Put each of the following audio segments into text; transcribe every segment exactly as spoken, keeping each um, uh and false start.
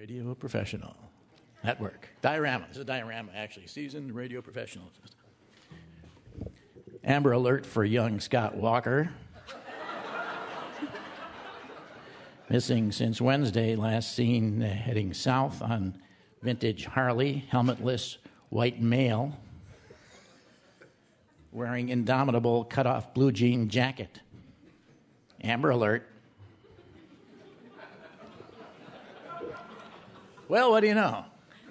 Radio Professional Network. Diorama. This is a diorama, actually. Seasoned radio professionals. Amber alert for young Scott Walker. Missing since Wednesday, last seen uh, heading south on vintage Harley, helmetless white male, wearing indomitable cut-off blue jean jacket. Amber alert. Well, what do you know?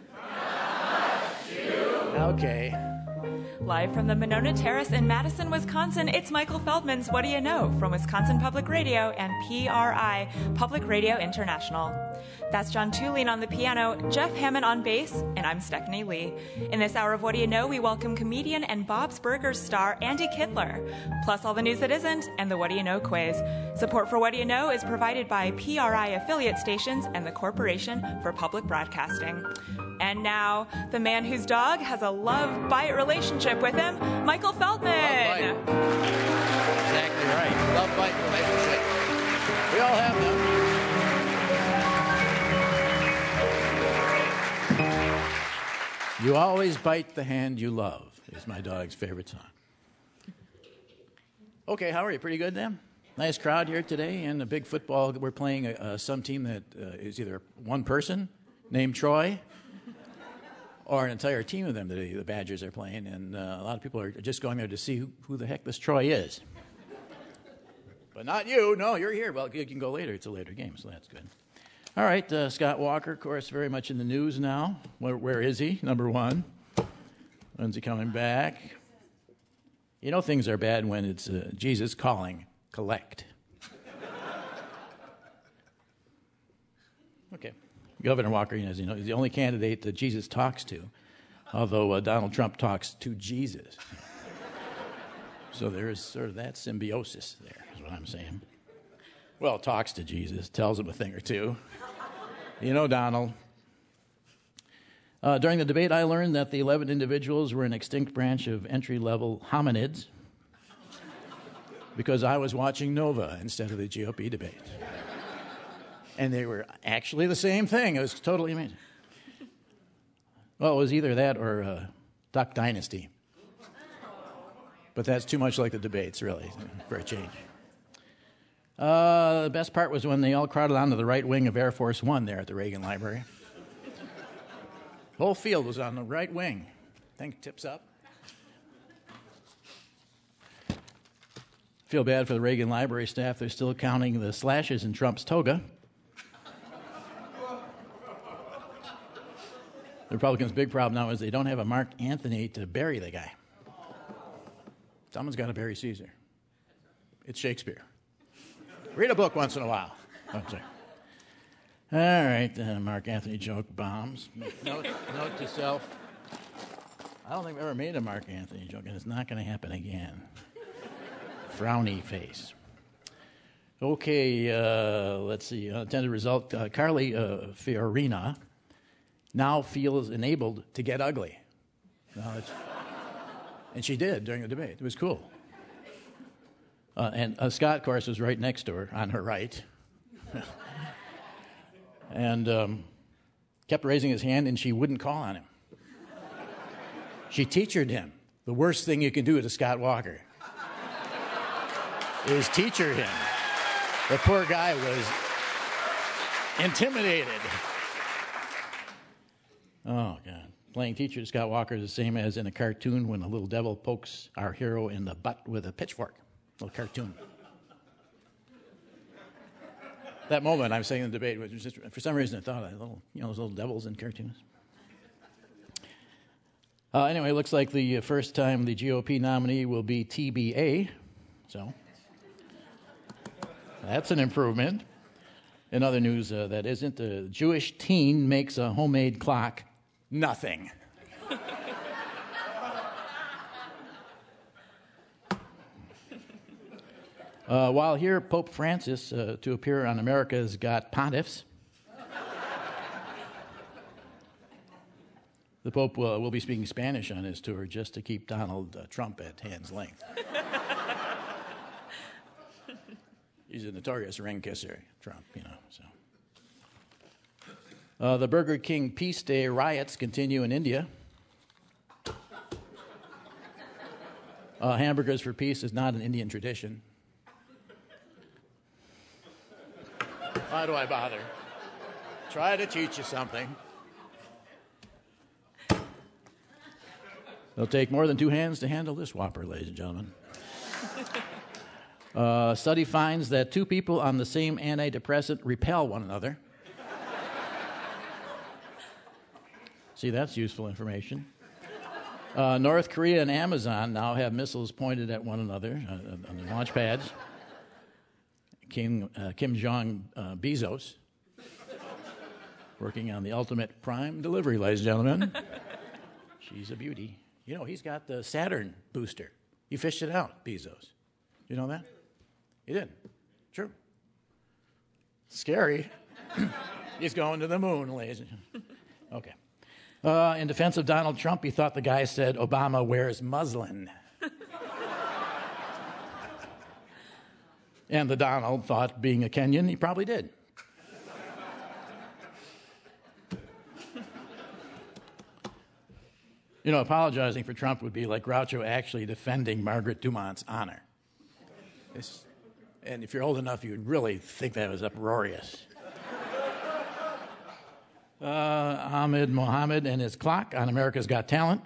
Okay. Live from the Monona Terrace in Madison, Wisconsin, it's Michael Feldman's What Do You Know? From Wisconsin Public Radio and P R I, Public Radio International. That's John Tulane on the piano, Jeff Hammond on bass, and I'm Stephanie Lee. In this hour of What Do You Know, we welcome comedian and Bob's Burgers star Andy Kittler, plus all the news that isn't, and the What Do You Know quiz. Support for What Do You Know is provided by P R I affiliate stations and the Corporation for Public Broadcasting. And now, the man whose dog has a love-bite relationship with him, Michael Feldman. Love-bite. Exactly right. Love-bite relationship. We all have them. You always bite the hand you love is my dog's favorite song. Okay, how are you? Pretty good, then? Nice crowd here today, and a big football. We're playing a, uh, some team that uh, is either one person named Troy, or an entire team of them that the Badgers are playing, and uh, a lot of people are just going there to see who, who the heck this Troy is. But not you. No, you're here. Well, you can go later. It's a later game, so that's good. All right, uh, Scott Walker, of course, very much in the news now. Where, where is he? Number one. When's he coming back? You know things are bad when it's uh, Jesus calling, collect. Okay. Governor Walker, as you know, is the only candidate that Jesus talks to, although uh, Donald Trump talks to Jesus. So there is sort of that symbiosis there, is what I'm saying. Well, talks to Jesus, tells him a thing or two. You know, Donald. Uh, during the debate, I learned that the eleven individuals were an extinct branch of entry-level hominids because I was watching Nova instead of the G O P debate. And they were actually the same thing. It was totally amazing. Well, it was either that or uh, Duck Dynasty. But that's too much like the debates, really, for a change. Uh, the best part was when they all crowded onto the right wing of Air Force One there at the Reagan Library. The whole field was on the right wing. Thing tips up. Feel bad for the Reagan Library staff. They're still counting the slashes in Trump's toga. The Republicans' big problem now is they don't have a Mark Anthony to bury the guy. Someone's got to bury Caesar. It's Shakespeare. Read a book once in a while. Oh, sorry. All right, uh, Mark Anthony joke bombs. Note, note to self. I don't think I've ever made a Mark Anthony joke, and it's not going to happen again. Frowny face. Okay, uh, let's see. Unintended result. Uh, Carly uh, Fiorina now feels enabled to get ugly. Now it's, and she did during the debate. It was cool. Uh, and uh, Scott, of course, was right next to her, on her right. and um, kept raising his hand, and she wouldn't call on him. She teachered him. The worst thing you can do to Scott Walker is teacher him. The poor guy was intimidated. Oh, God. Playing teacher to Scott Walker is the same as in a cartoon when a little devil pokes our hero in the butt with a pitchfork. A little cartoon. That moment, I'm saying in the debate, was just, for some reason I thought of little, you know, those little devils in cartoons. Uh, anyway, it looks like the first time the G O P nominee will be T B A. So, that's an improvement. In other news uh, that isn't, a Jewish teen makes a homemade clock. Nothing. uh, while here, Pope Francis, uh, to appear on America's Got Pontiffs. The Pope will, will be speaking Spanish on his tour just to keep Donald uh, Trump at hand's length. He's a notorious ring kisser, Trump, you know, so. Uh, the Burger King Peace Day riots continue in India. Uh, hamburgers for peace is not an Indian tradition. Why do I bother? Try to teach you something. It'll take more than two hands to handle this whopper, ladies and gentlemen. Uh, study finds that two people on the same antidepressant repel one another. See, that's useful information. Uh, North Korea and Amazon now have missiles pointed at one another uh, on the launch pads. Kim, uh, Kim Jong uh, Bezos, working on the ultimate prime delivery, ladies and gentlemen. She's a beauty. You know, he's got the Saturn booster. He fished it out, Bezos. You know that? He did. True. Scary. He's going to the moon, ladies and gentlemen. Okay. Uh, in defense of Donald Trump, he thought the guy said Obama wears muslin. And the Donald thought, being a Kenyan, he probably did. You know, apologizing for Trump would be like Groucho actually defending Margaret Dumont's honor. It's, and if you're old enough, you'd really think that was uproarious. Uh, Ahmed Mohammed and his clock on America's Got Talent.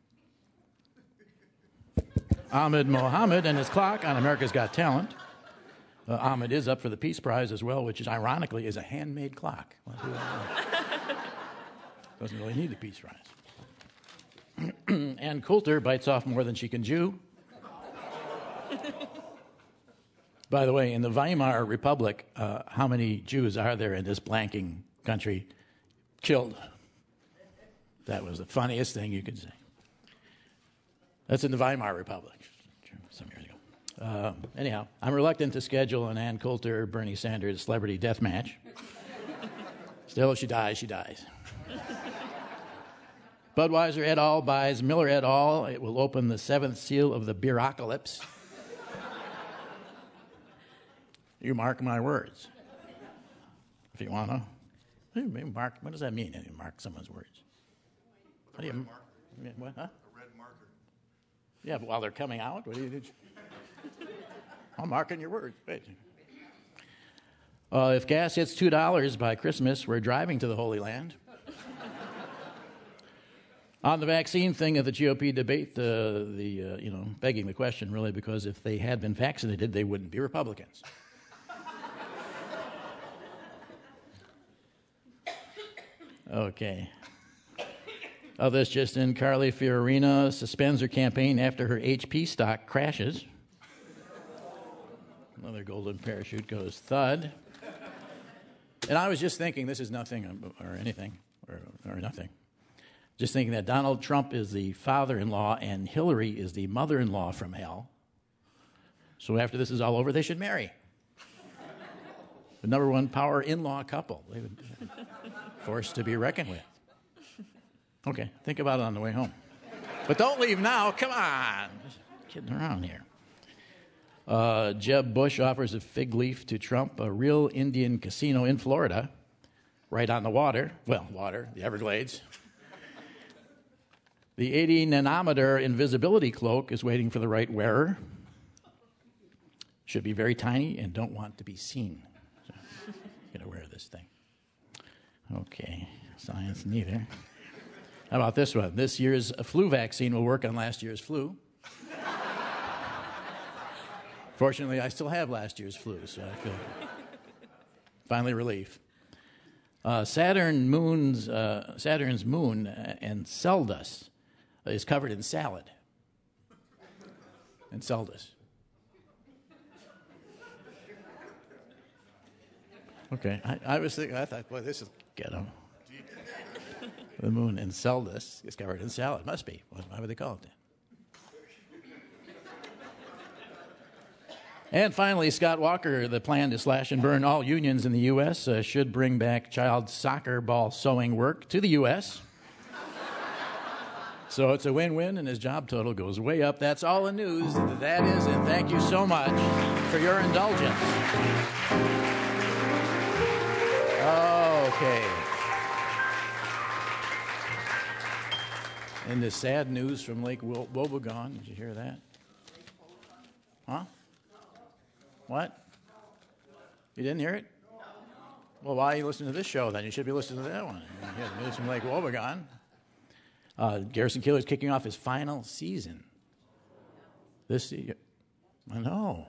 Ahmed Mohammed and his clock on America's Got Talent. Uh, Ahmed is up for the Peace Prize as well, which is ironically is a handmade clock. Doesn't really need the Peace Prize. Ann Coulter bites off more than she can chew. By the way, in the Weimar Republic, uh, how many Jews are there in this blanking country killed? That was the funniest thing you could say. That's in the Weimar Republic some years ago. Uh, anyhow, I'm reluctant to schedule an Ann Coulter, Bernie Sanders celebrity death match. Still, if she dies, she dies. Budweiser et al. Buys Miller et al. It will open the seventh seal of the beerocalypse. You mark my words. If you want to. Mark, what does that mean, you mark someone's words? How do you, what, huh? A red marker. Yeah, but while they're coming out, what do you do? I'm marking your words. Wait. Uh, if gas hits two dollars by Christmas, we're driving to the Holy Land. On the vaccine thing of the G O P debate, the, the uh, you know, begging the question, really, because if they had been vaccinated, they wouldn't be Republicans. Okay. Oh, this just in, Carly Fiorina suspends her campaign after her H P stock crashes. Another golden parachute goes thud. And I was just thinking, this is nothing or anything, or, or nothing. Just thinking that Donald Trump is the father-in-law and Hillary is the mother-in-law from hell. So after this is all over, they should marry. The number one power in-law couple. They would be forced to be reckoned with. Okay, think about it on the way home. But don't leave now. Come on. Just kidding around here. Uh, Jeb Bush offers a fig leaf to Trump, a real Indian casino in Florida, right on the water. Well, water, the Everglades. The eighty nanometer invisibility cloak is waiting for the right wearer. Should be very tiny and don't want to be seen. So, get aware of this thing. Okay, science neither. How about this one? This year's flu vaccine will work on last year's flu. Fortunately, I still have last year's flu, so I feel finally relief. Uh, Saturn moon's, uh, Saturn's moon, uh, Enceladus, is covered in salad. Enceladus. Okay, I, I was thinking, I thought, boy, this is ghetto. The moon Enceladus is covered in salad. Must be. Why would they call it that? And finally, Scott Walker, the plan to slash and burn all unions in the U S uh, should bring back child soccer ball sewing work to the U S So it's a win-win, and his job total goes way up. That's all the news. That is it. Thank you so much for your indulgence. Okay. And the sad news from Lake Wo- Wobegon, did you hear that? Huh? What? You didn't hear it? Well, why are you listening to this show then? You should be listening to that one. You hear the news from Lake Wobegon. Uh, Garrison Keillor is kicking off his final season. This year. I know.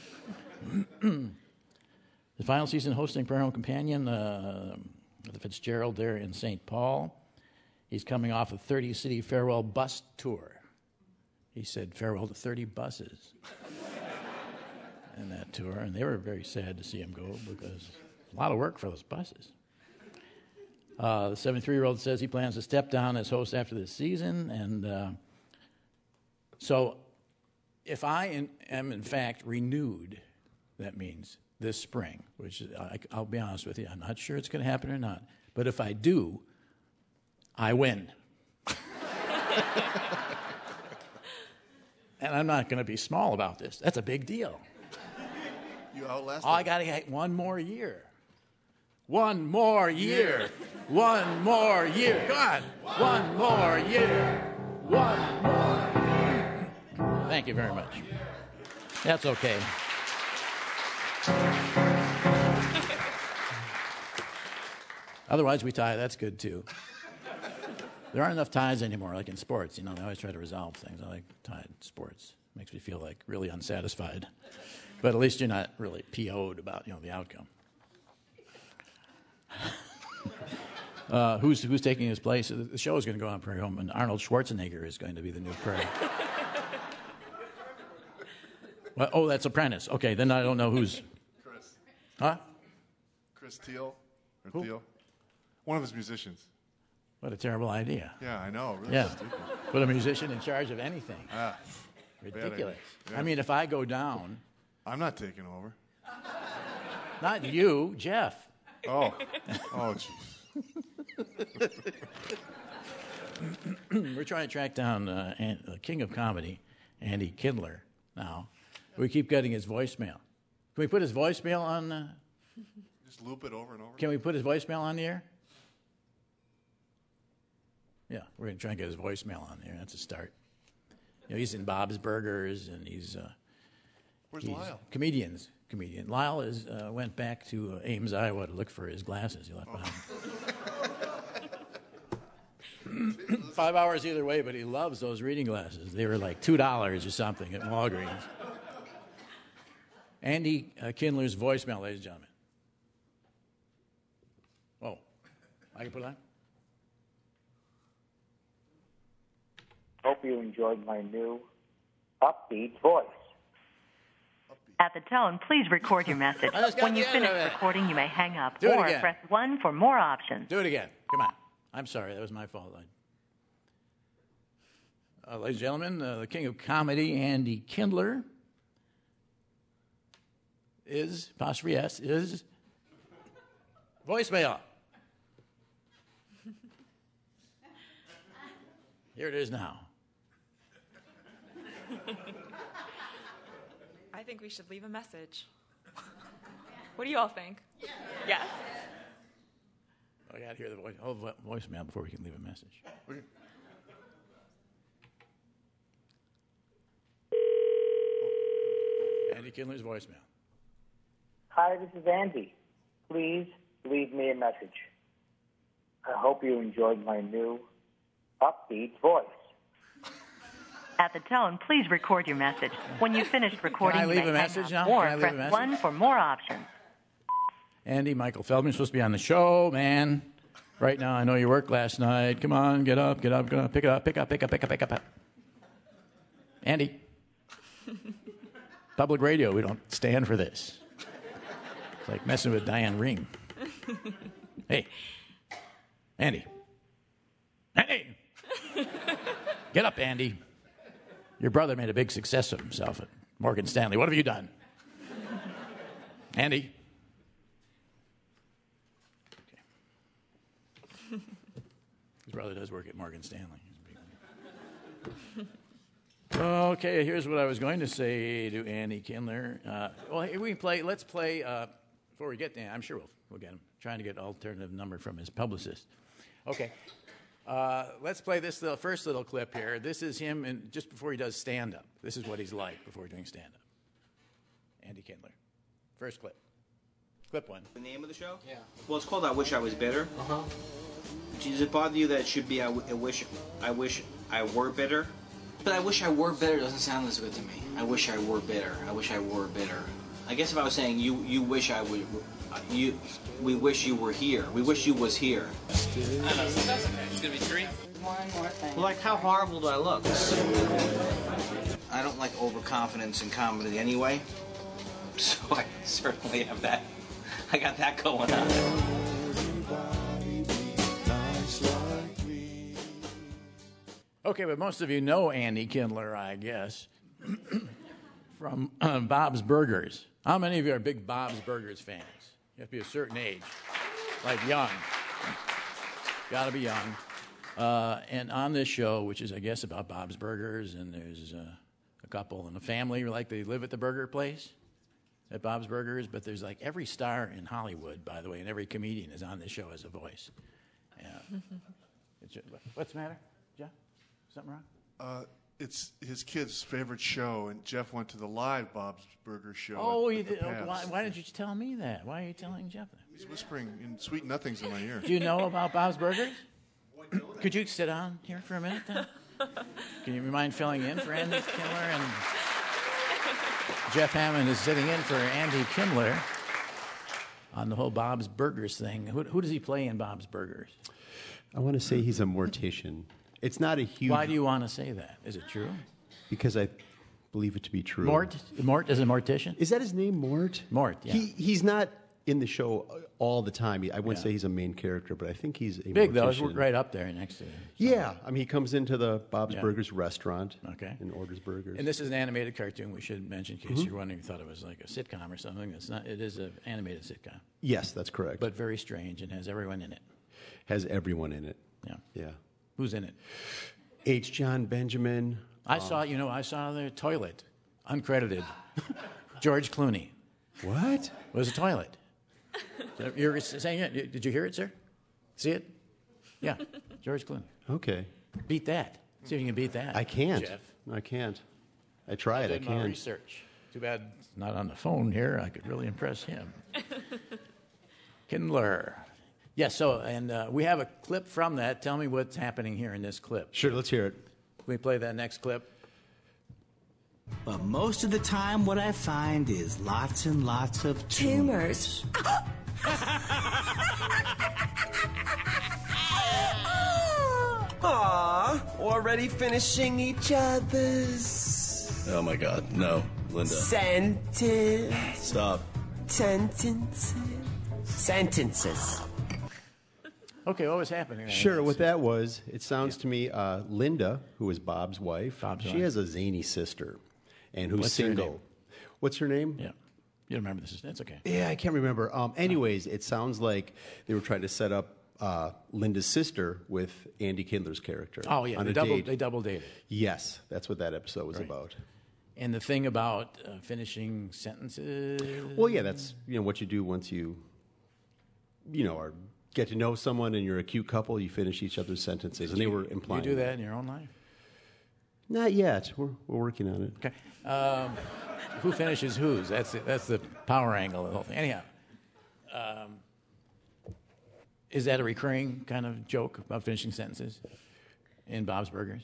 The final season hosting Prairie Home Companion, uh, the Fitzgerald there in Saint Paul. He's coming off a thirty-city farewell bus tour. He said farewell to thirty buses in that tour, and they were very sad to see him go because a lot of work for those buses. Uh, the seventy-three-year-old says he plans to step down as host after this season, and uh, so if I in, am in fact renewed, that means this spring, which is, I, I'll be honest with you, I'm not sure it's going to happen or not, but if I do, I win. And I'm not going to be small about this. That's a big deal. You outlasted. Oh, I got to get one more year. One more year. One more year. Come on. One more year. One more year. Thank you very much. That's okay. Otherwise, we tie. That's good, too. There aren't enough ties anymore, like in sports. You know, they always try to resolve things. I like tied sports. Makes me feel like really unsatisfied. But at least you're not really P O'd about, you know, the outcome. uh, who's who's taking his place? The show is going to go on Prairie Home, and Arnold Schwarzenegger is going to be the new Prairie. Well, oh, that's Apprentice. Okay, then I don't know who's. Chris. Huh? Chris Teal. Or Who? Teal. One of his musicians. What a terrible idea. Yeah, I know. Really Yeah. stupid. Put a musician in charge of anything. Ah, Ridiculous. Yeah. I mean, if I go down, I'm not taking over. not you, Jeff. Oh. Oh, jeez. We're trying to track down uh, An- the king of comedy, Andy Kindler, now. We keep getting his voicemail. Can we put his voicemail on? Uh, Just loop it over and over. can we put his voicemail on the air? Yeah, we're going to try and get his voicemail on there. That's a start. You know, he's in Bob's Burgers, and he's... Uh, Where's he's Lyle? Comedians. Comedian. Lyle is, uh, went back to uh, Ames, Iowa to look for his glasses he left behind. Five hours either way, but he loves those reading glasses. They were like two dollars or something at Walgreens. Andy uh, Kindler's voicemail, ladies and gentlemen. Oh, I can put it on? Hope you enjoyed my new upbeat voice. At the tone, please record your message. I just got When you the end finish of it. recording, you may hang up Do it or again. press one for more options. Do it again. Come on. I'm sorry. That was my fault. I... Uh, ladies and gentlemen, uh, the king of comedy, Andy Kindler, is, apostrophe S, is voicemail. Here it is now. I think we should leave a message. What do you all think? Yes? I got to hear the voice, oh, vo- voicemail before we can leave a message. Okay. Andy Kindler's voicemail. Hi, this is Andy. Please leave me a message. I hope you enjoyed my new upbeat voice. At the tone, please record your message. When you finish recording, I you leave may a hang message up now? Can or I leave a press message? one for more options. Andy, Michael Feldman's supposed to be on the show, man. Right now, I know you worked last night. Come on, get up, get up, get up, pick it up, pick up, pick up, pick up, pick up. Andy. Public radio, we don't stand for this. It's like messing with Diane Ring. Hey, Andy. Andy! Get up, Andy. Your brother made a big success of himself at Morgan Stanley. What have you done? Andy? Okay. His brother does work at Morgan Stanley. Okay, here's what I was going to say to Andy Kindler. Uh, well, here we can play. Let's play, uh, before we get there, I'm sure we'll, we'll get him. Trying to get alternative number from his publicist. Okay. Uh, let's play this little, first little clip here. This is him in, just before he does stand-up. This is what he's like before doing stand-up. Andy Kindler. First clip. Clip one. The name of the show? Yeah. Well, it's called I Wish I Was Bitter. Uh-huh. Does it bother you that it should be I, w- I wish I wish I were bitter? But I wish I were bitter doesn't sound as good to me. I wish I were bitter. I wish I were bitter. I guess if I was saying you you wish I would you we wish you were here. We wish you was here. I don't know. That's okay. It's gonna be three. One more thing. Well, like how horrible do I look? I don't like overconfidence in comedy anyway. So I certainly have that. I got that going on. Okay, but most of you know Andy Kindler, I guess, from uh, Bob's Burgers. How many of you are big Bob's Burgers fans? You have to be a certain age, like young. Got to be young. Uh, and on this show, which is, I guess, about Bob's Burgers, and there's uh, a couple and a family, like they live at the burger place at Bob's Burgers, but there's like every star in Hollywood, by the way, and every comedian is on this show as a voice. Yeah. It's just, what's the matter, Jeff? Something wrong? Uh, it's his kid's favorite show, and Jeff went to the live Bob's Burger show. Oh, at, you at the did, oh, why, Pabst. why didn't you tell me that? Why are you telling Jeff that? He's whispering in sweet nothings in my ear. Do you know about Bob's Burgers? Could you sit down here for a minute, then? Can you mind filling in for Andy Kindler? And Jeff Hammond is sitting in for Andy Kindler on the whole Bob's Burgers thing. Who, who does he play in Bob's Burgers? I want to say he's a mortician. It's not a huge... Why do you want to say that? Is it true? Because I believe it to be true. Mort? Mort is a mortician? Is that his name, Mort? Mort, yeah. He, he's not in the show all the time. I wouldn't Yeah. say he's a main character, but I think he's a Big, though. It's mortician. right up there next to it. Yeah. I mean, he comes into the Bob's Yeah. Burgers restaurant Okay. and orders burgers. And this is an animated cartoon, we should mention, in case Mm-hmm. you're wondering, you thought it was like a sitcom or something. It's not. It is an animated sitcom, Yes, that's correct. but very strange and has everyone in it. has everyone in it. Yeah. Yeah. Who's in it? H. John Benjamin. I saw, you know, I saw the toilet, uncredited. George Clooney What? was a toilet. You're saying it? Did you hear it, sir? See it? Yeah, George Clooney. Okay. Beat that. See if you can beat that. I can't. Jeff. I can't. I tried. I, did my can't. research. Too bad it's not on the phone here. I could really impress him. Kindler. Yes, so, and uh, we have a clip from that. Tell me what's happening here in this clip. Sure, let's hear it. Can we play that next clip? But most of the time, what I find is lots and lots of tumors. Aw, already finishing each other's Oh my God, no, Linda. sentence. Stop. Sentences. Sentences. Okay, what was happening? Sure, what that was, it sounds to me, uh, Linda, who is Bob's wife, Bob's she wife. has a zany sister, and who's What's her single. name? What's her name? Yeah. You don't remember this? That's okay. Yeah, I can't remember. Um, anyways, it sounds like they were trying to set up uh, Linda's sister with Andy Kindler's character. Oh, yeah, on they a double, date. they double dated. Yes, that's what that episode was Right. about. And the thing about uh, finishing sentences. Well, yeah, that's you know what you do once you, you know, are get to know someone and you're a cute couple. You finish each other's sentences, and they were implying. You do that in your own life? Not yet. We're we're working on it. Okay. Um, who finishes whose? That's the, that's the power angle of the whole thing. Anyhow, um, is that a recurring kind of joke about finishing sentences in Bob's Burgers?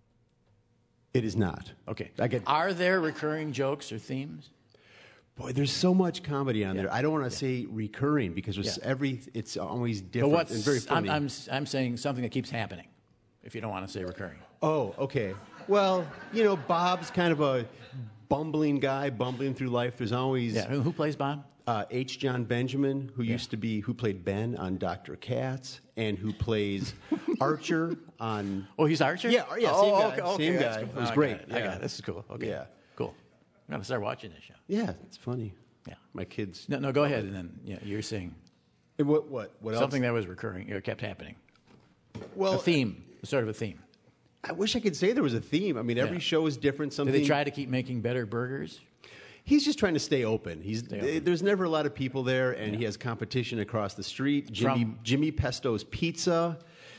It is not. Okay. I get. Are there recurring jokes or themes? Boy, there's so much comedy on Yeah. there. I don't want to say recurring because there's Yeah. every. It's always But different what's and very funny. I'm, I'm I'm saying something that keeps happening. If you don't want to say recurring. Oh, okay. Well, you know, Bob's kind of a bumbling guy, bumbling through life. There's always Yeah. Who, who plays Bob? uh, H. John Benjamin, who Yeah. used to be who played Ben on Doctor Katz, and who plays Archer on. Oh, he's Archer? Yeah, yeah, oh, same guy, Okay, okay, same that's guy. cool. It was I great. got it. I Yeah. got it. This is cool. Okay. Yeah. Cool. I'm gonna start watching this show. Yeah, it's funny. Yeah. My kids. No, no. Go ahead, and then yeah, you're saying Eh, What? What? What else? something that was recurring or kept happening. Well, A theme, sort of a theme. I wish I could say there was a theme. I mean, every Yeah. show is different. Do Something. they try to keep making better burgers? He's just trying to stay open. He's Stay open. there's never a lot of people there, and he has competition across the street. Jimmy From- Jimmy Pesto's Pizza.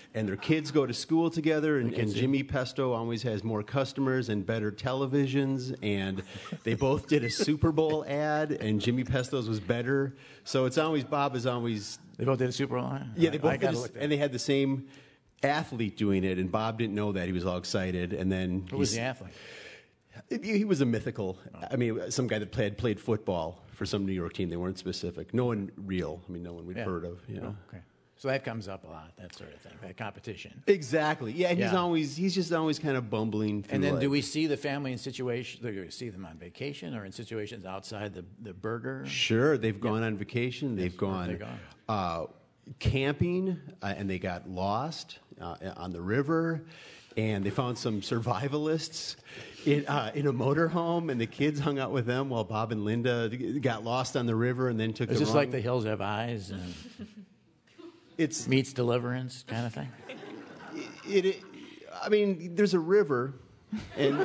and their kids go to school together, and, kids and do. Jimmy Pesto always has more customers and better televisions, and they both did a Super Bowl ad, and Jimmy Pesto's was better. So it's always, Bob is always... They both did a Super Bowl ad? Yeah, they I both did, gotta a- look that and they had the same athlete doing it, and Bob didn't know that. He was all excited, and then... Who was he's- the athlete? He he was a mythical. I mean, some guy that played played football for some New York team. They weren't specific. No one real. I mean, no one we'd Yeah. heard of. You know. Okay. So that comes up a lot, that sort of thing, that competition. Exactly. Yeah, and he's Yeah. always he's just always kind of bumbling. Through And then life. do we see the family in situations, do we see them on vacation or in situations outside the, the burger? Sure, they've gone on vacation. They've where gone, have they gone? Uh, camping, uh, and they got lost uh, on the river. And they found some survivalists in uh, in a motorhome, and the kids hung out with them while Bob and Linda got lost on the river, and then took. Is the this wrong... like The Hills Have Eyes and it's meets Deliverance kind of thing? It, it, I mean, there's a river, and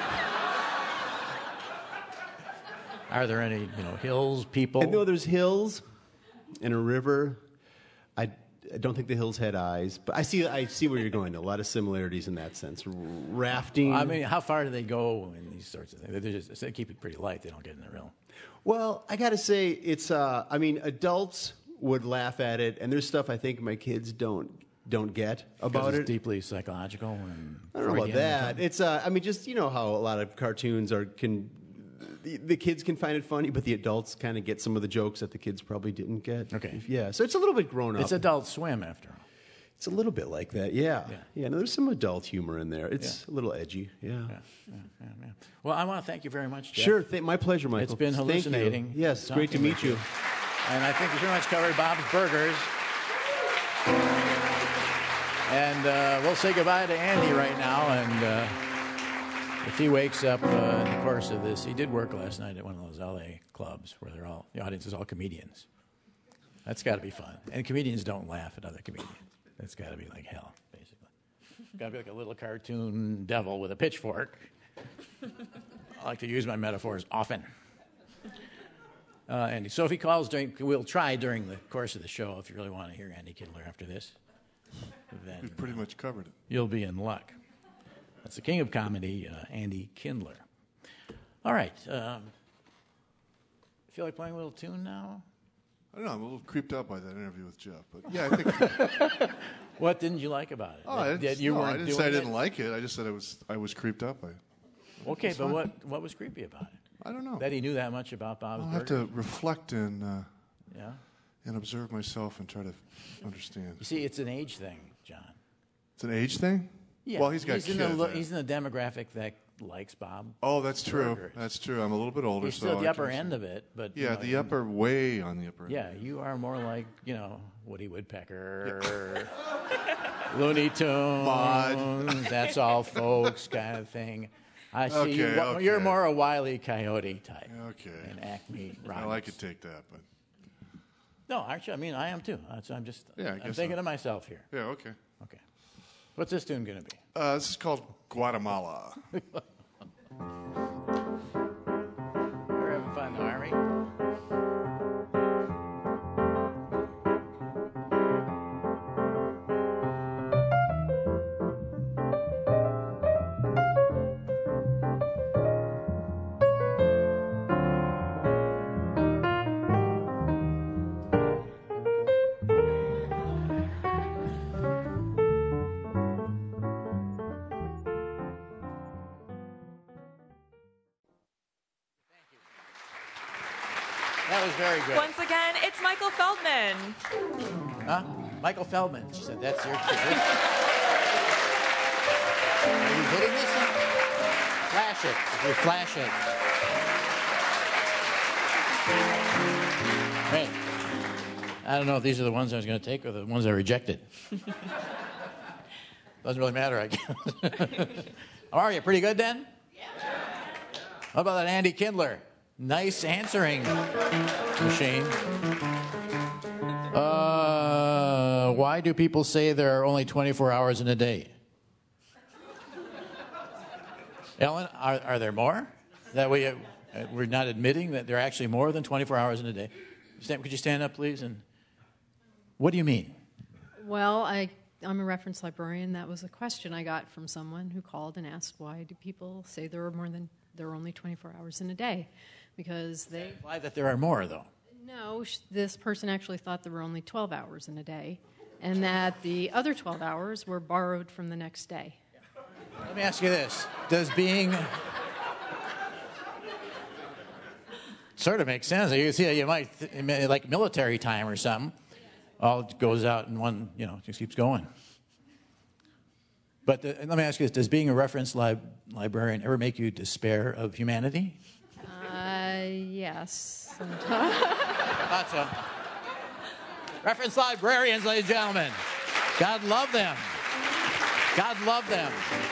Are there any, you know, hills people? and no, there's hills and a river. I, I don't think the hills had eyes, but I see I see where you're going. A lot of similarities in that sense. R- rafting. I mean, how far do they go in these sorts of things? They just they keep it pretty light. They don't get in the real. Well, I got to say, it's. Uh, I mean, adults would laugh at it, and there's stuff I think my kids don't don't get about Because it. it's deeply psychological and I don't know about Freudian or that. something. It's. Uh, I mean, just you know how a lot of cartoons are can. The, the kids can find it funny, but the adults kind of get some of the jokes that the kids probably didn't get. Okay. Yeah, so it's a little bit grown up. It's Adult Swim, after all. It's a little bit like that. Yeah. Yeah. Yeah. No, there's some adult humor in there. It's Yeah. a little edgy. Yeah. Yeah, yeah, yeah, yeah. Well, I want to thank you very much, Jeff. Sure. Th- my pleasure, Michael. It's been Thank you. hallucinating. Yes. talking Great to with meet you. And I think we pretty much covered Bob's Burgers. And uh, we'll say goodbye to Andy right now. And uh, if he wakes up uh, in the course of this, he did work last night at one of those L A clubs where they're all the audience is all comedians. That's got to be fun. And comedians don't laugh at other comedians. That's got to be like hell, basically. Got to be like a little cartoon devil with a pitchfork. I like to use my metaphors often. Uh, Andy, so if he calls during, we'll try during the course of the show. If you really want to hear Andy Kindler after this, then We've pretty much covered it. you'll be in luck. That's the king of comedy, uh, Andy Kindler. All right. Um, feel like playing a little tune now? I don't know. I'm a little creeped out by that interview with Jeff, but yeah, I think. What didn't you like about it? Oh, I that, didn't, that you no, weren't I didn't doing say I it? didn't like it. I just said I was I was creeped out by it. Okay, It's but fine. what what was creepy about it? I don't know. That he knew that much about Bob's I'll have Burgers? to reflect and uh, Yeah. and observe myself and try to understand. You see, it's an age thing, John. It's an age thing. Yeah. Well, he's got he's kids. in the lo- yeah. he's in the demographic that likes Bob. Oh, that's true. Burgers. That's true. I'm a little bit older, He's so still at the I upper can- end of it, but you Yeah, know, the you- upper, way on the upper end. Yeah, you are more like, you know, Woody Woodpecker, Looney Tunes, Maude. That's All Folks kind of thing. I see you, Okay, wa- you're okay. more a Wile E. Coyote type. Okay. And Acme Roberts. Well, I could take that, but No, aren't you? I mean, I am too. That's- I'm just, Yeah, I I'm guess thinking so. of myself here. yeah, okay. Okay. What's this tune going to be? Uh, this is called Guatemala. We're having fun, though, aren't we? That was very good. Once again, it's Michael Feldman. Huh? Michael Feldman. She said, that's your kid. Are you hitting this thing? Flash it. If you flash it. Hey, I don't know if these are the ones I was going to take or the ones I rejected. Doesn't really matter, I guess. How are you? Pretty good, then? Yeah. How about that Andy Kindler? Nice answering machine. Uh, why do people say there are only twenty-four hours in a day? Ellen, are, are there more? That we, uh, we're not admitting that there are actually more than twenty-four hours in a day. Stand, could you stand up, please? And what do you mean? Well, I I'm a reference librarian. That was a question I got from someone who called and asked, why do people say there are more than there are only twenty-four hours in a day? Because they Why that there are more, though? No, sh- this person actually thought there were only twelve hours in a day, and that the other twelve hours were borrowed from the next day. Let me ask you this. Does being... sort of makes sense. You see, you might, th- like military time or something, all goes out in one, you know, just keeps going. But the, let me ask you this. Does being a reference lib- librarian ever make you despair of humanity? Uh, yes. Thought so. Reference librarians, ladies and gentlemen. God love them. God love them.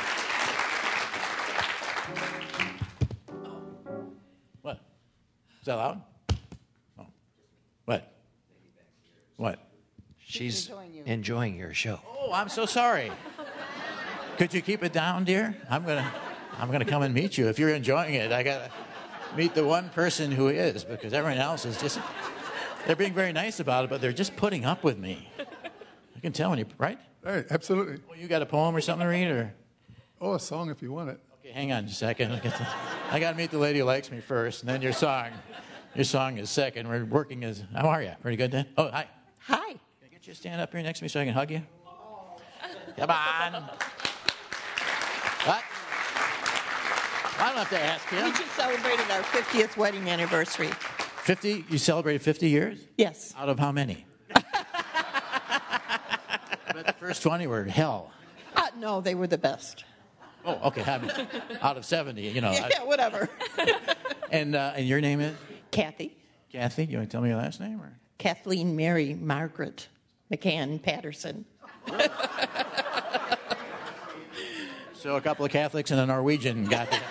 What? Is that loud? Oh. What? What? She's enjoying, enjoying your show. Oh, I'm so sorry. Could you keep it down, dear? I'm gonna, I'm gonna come and meet you if you're enjoying it. I gotta meet the one person who is, because everyone else is just. They're being very nice about it, but they're just putting up with me. You can tell when you right. Right, absolutely. Well, you got a poem or something to read, or? Oh, a song if you want it. Okay, hang on just a second. I got to meet the lady who likes me first, and then your song. Your song is second. We're working as. How are you? Pretty good, then? Oh, hi. Hi. Can I get you to stand up here next to me so I can hug you? Come on. What? I don't have to ask you. We just celebrated our fiftieth wedding anniversary. fifty? You celebrated fifty years? Yes. Out of how many? But the first twenty were hell. Uh, no, they were the best. Oh, okay. I mean, out of seventy, you know. Yeah, I, whatever. and uh, and your name is? Kathy. Kathy? You want to tell me your last name? Or? Kathleen Mary Margaret McCann Patterson. So a couple of Catholics and a Norwegian got together.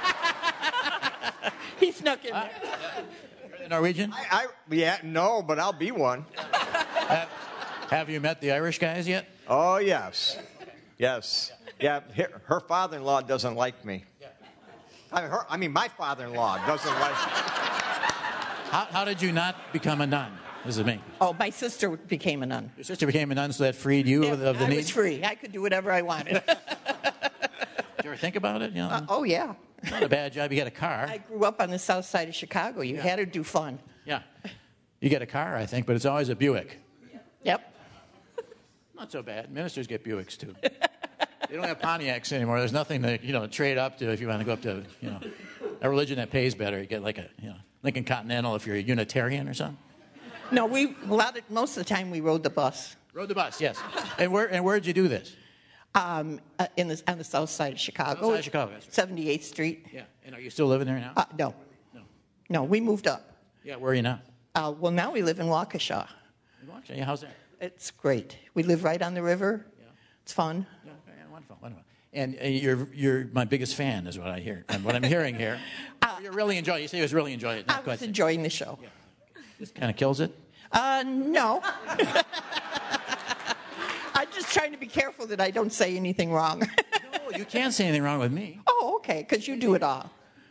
He snuck in there. Uh, Norwegian? I, I, yeah, no, but I'll be one. Have, have you met the Irish guys yet? Oh, yes. Yes. Yeah, her, her father-in-law doesn't like me. I mean, her, I mean my father-in-law doesn't like me. How, how did you not become a nun? This is me. Oh, my sister became a nun. Your sister became a nun, so that freed you Yeah, of, of the I need? was free. I could do whatever I wanted. Did you ever think about it? You know, uh, oh, yeah. Not a bad job. You got a car. I grew up on the south side of Chicago. You Yeah. had to do fun. Yeah. You get a car, I think, but it's always a Buick. Yep. Not so bad. Ministers get Buicks, too. They don't have Pontiacs anymore. There's nothing to, you know, trade up to if you want to go up to, you know, a religion that pays better. You get like a, you know, Lincoln Continental if you're a Unitarian or something. No, we a lot of most of the time we rode the bus. Rode the bus, yes. And where and where did you do this? Um, uh, in the on the south side of Chicago. South side of Chicago, that's right. seventy-eighth Street. Yeah. And are you still living there now? Uh, no. No. No, we moved up. Yeah. Where are you now? Uh, well, now we live in Waukesha. In Waukesha. Yeah. How's that? It's great. We live right on the river. Yeah. It's fun. Yeah. Yeah. Wonderful. Wonderful. And uh, you're you're my biggest fan, is what I hear. And what I'm hearing here, uh, you're really enjoying. You say you was really enjoying it. I was enjoying the show. Yeah. This kind of kills it. Uh, no. I'm just trying to be careful that I don't say anything wrong. No, you can't say anything wrong with me. Oh, okay, because you do it all.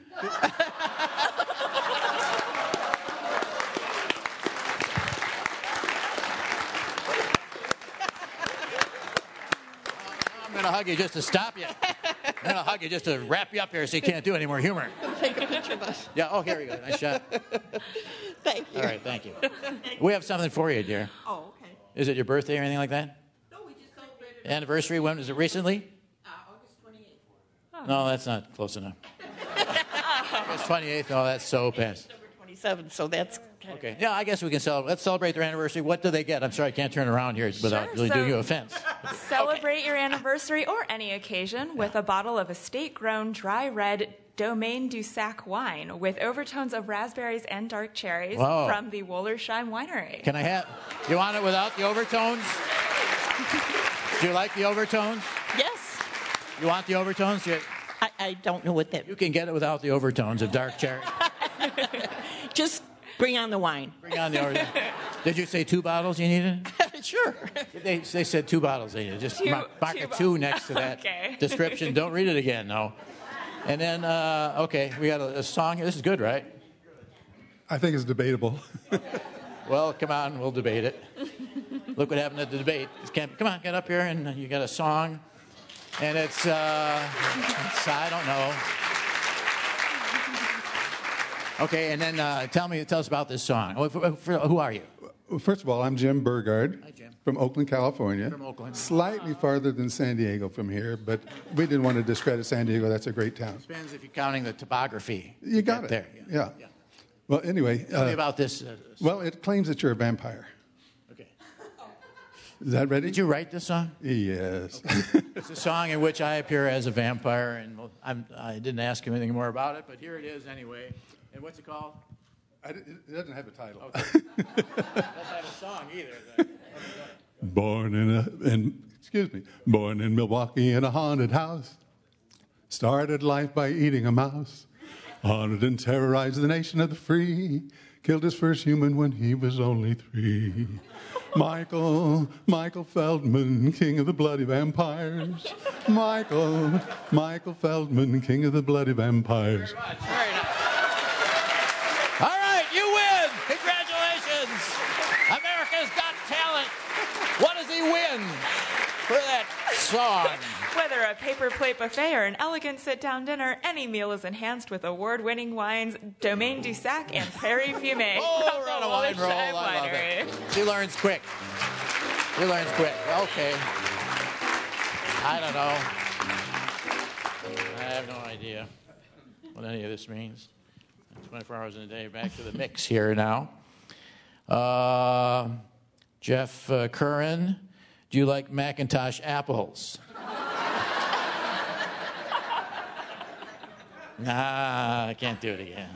I'm going to hug you just to stop you. I'm going to hug you just to wrap you up here so you can't do any more humor. Take a picture of us. Yeah, oh, here we go. Nice shot. Thank you. All right, thank you. We have something for you, dear. Oh, okay. Is it your birthday or anything like that? No, we just celebrated. Anniversary? When was it? Recently? Uh, August twenty-eighth. No, that's not close enough. August twenty-eighth. Oh, that's so past. December twenty-seventh, so that's... Okay. Yeah, I guess we can celebrate. Let's celebrate their anniversary. What do they get? I'm sorry, I can't turn around here without Sure, really so- doing you offense. Celebrate your anniversary or any occasion with a bottle of estate-grown dry red Domaine du Sac wine with overtones of raspberries and dark cherries Whoa. from the Wollersheim Winery. Can I have? You want it without the overtones? Do you like the overtones? Yes. You want the overtones? You, I, I don't know what that... you can get it without the overtones of dark cherry. Just bring on the wine. Bring on the overtones. Did you say two bottles you needed? Sure. They, they said two bottles they needed. Just Two- mark, mark two a two bottles. next to that Okay. description. Don't read it again, no. And then, uh, okay, we got a, a song here. This is good, right? I think it's debatable. Well, come on, we'll debate it. Look what happened at the debate. Come on, get up here, and you got a song. And it's, uh, it's I don't know. Okay, and then uh, tell me, tell us about this song. Who are you? Well, first of all, I'm Jim Burgard. Hi, Jim. From Oakland, California. From Oakland. Slightly farther than San Diego from here, but we didn't want to discredit San Diego. That's a great town. Depends if you're counting the topography. You got it. There. Yeah. yeah. yeah. Well, anyway. Tell uh, me about this. Uh, well, it claims that you're a vampire. Okay. Is that ready? Did you write this song? Yes. Okay. It's a song in which I appear as a vampire, and I'm, I didn't ask him anything more about it, but here it is anyway. And what's it called? I, it doesn't have a title. Okay. It doesn't have a song either. Born in a, in, excuse me, born in Milwaukee in a haunted house. Started life by eating a mouse. Haunted and terrorized the nation of the free. Killed his first human when he was only three. Michael, Michael Feldman, king of the bloody vampires. Michael, Michael Feldman, king of the bloody vampires. Very much. Very nice. All right, you win. Congratulations. America's Got Talent. What does he win for that song? Whether a paper plate buffet or an elegant sit-down dinner, any meal is enhanced with award-winning wines Domaine du Sac and Prairie Fumé. Oh, we're on a wine roll. I love it. She learns quick. She learns quick. Okay. I don't know. I have no idea what any of this means. twenty-four hours in a day. Back to the mix here now. Uh, Jeff uh, Curran, do you like Macintosh apples? Nah, I can't do it again.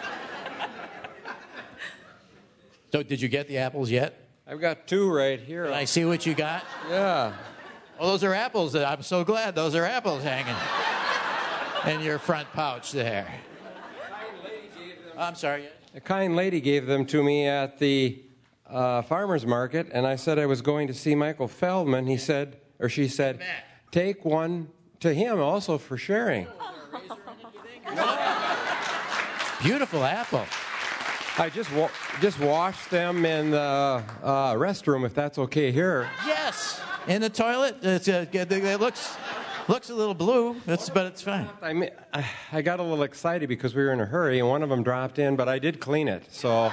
So, did you get the apples yet? I've got two right here. Can I see what you got? Yeah. Oh, those are apples. I'm so glad those are apples hanging in your front pouch there. I'm sorry. A kind lady gave them to me at the uh, farmer's market, and I said I was going to see Michael Feldman. He said, or she said, take one to him also for sharing. Beautiful apple. I just wa- just washed them in the uh, restroom, if that's okay here. Yes, in the toilet. It's, uh, it looks looks a little blue, it's, but it's fine. I mean, I got a little excited because we were in a hurry, and one of them dropped in, but I did clean it. So.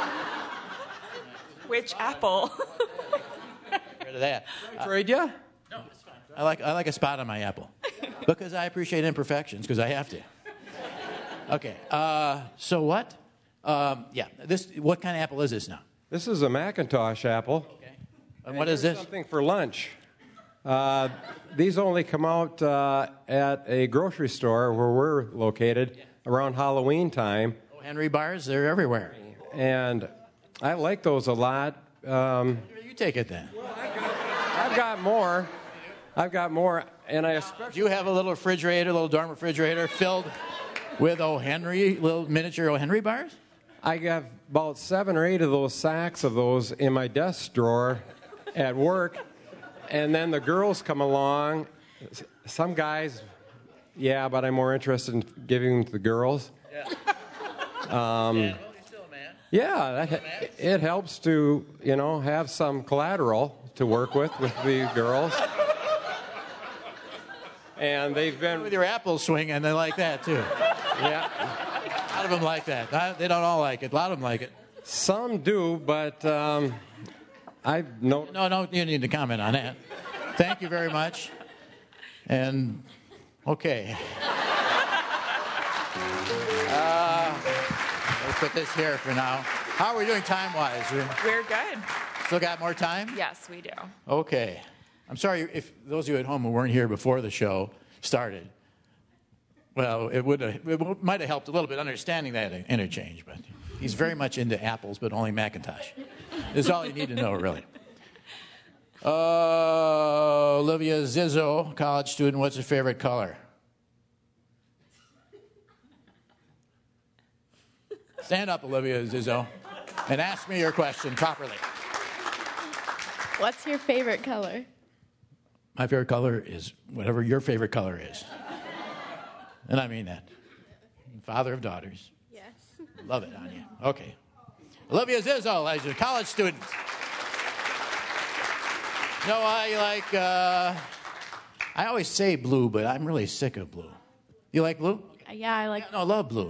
Which apple? Get rid of that. I trade you? No, it's fine. I like I like a spot on my apple because I appreciate imperfections because I have to. Okay. Uh, so what? Um, yeah. This. What kind of apple is this now? This is a Macintosh apple. Okay. And what is this? Something for lunch. Uh, these only come out uh, at a grocery store where we're located yeah. around Halloween time. Oh, Henry bars, they're everywhere. And I like those a lot. Um, you take it then. Well, I've, got, I've got more. I've got more, and I especially. Do you have a little refrigerator, a little dorm refrigerator filled with O. Henry, little miniature O. Henry bars? I have about seven or eight of those sacks of those in my desk drawer at work. And then the girls come along. Some guys, yeah, but I'm more interested in giving them to the girls. Yeah. Um, man, well, you're still a man. Yeah, that, it helps to, you know, have some collateral to work with with the girls. And they've been with your apple swing, and they like that too. Yeah, a lot of them like that. I, they don't all like it. A lot of them like it. Some do, but um, I know. No, no, you need to comment on that. Thank you very much. And okay, uh, let's put this here for now. How are we doing time-wise? We're good. Still got more time? Yes, we do. Okay. I'm sorry if those of you at home who weren't here before the show started. Well, it would have, it might have helped a little bit understanding that interchange, but he's very much into apples, but only Macintosh. That's all you need to know, really. Uh, Olivia Zizzo, college student, what's her favorite color? Stand up, Olivia Zizzo, and ask me your question properly. What's your favorite color? My favorite color is whatever your favorite color is. And I mean that. Father of daughters. Yes. Love it on you. Okay. Olivia Zizzo, as a college student. No, I like, uh, I always say blue, but I'm really sick of blue. You like blue? Yeah, I like. No, I love blue.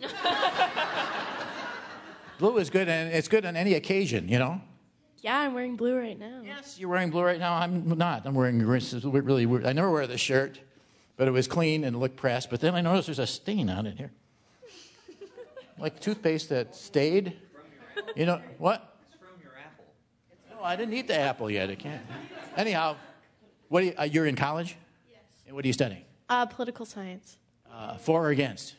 Blue is good, and it's good on any occasion, you know? Yeah, I'm wearing blue right now. Yes, you're wearing blue right now. I'm not. I'm wearing really weird. I never wear this shirt, but it was clean and looked pressed. But then I noticed there's a stain on it here. Like toothpaste that stayed. You know, what? It's from your apple. No, I didn't eat the apple yet. I can't. Anyhow, what do you, uh, you're in college? Yes. And what are you studying? Uh, political science. Uh, for or against?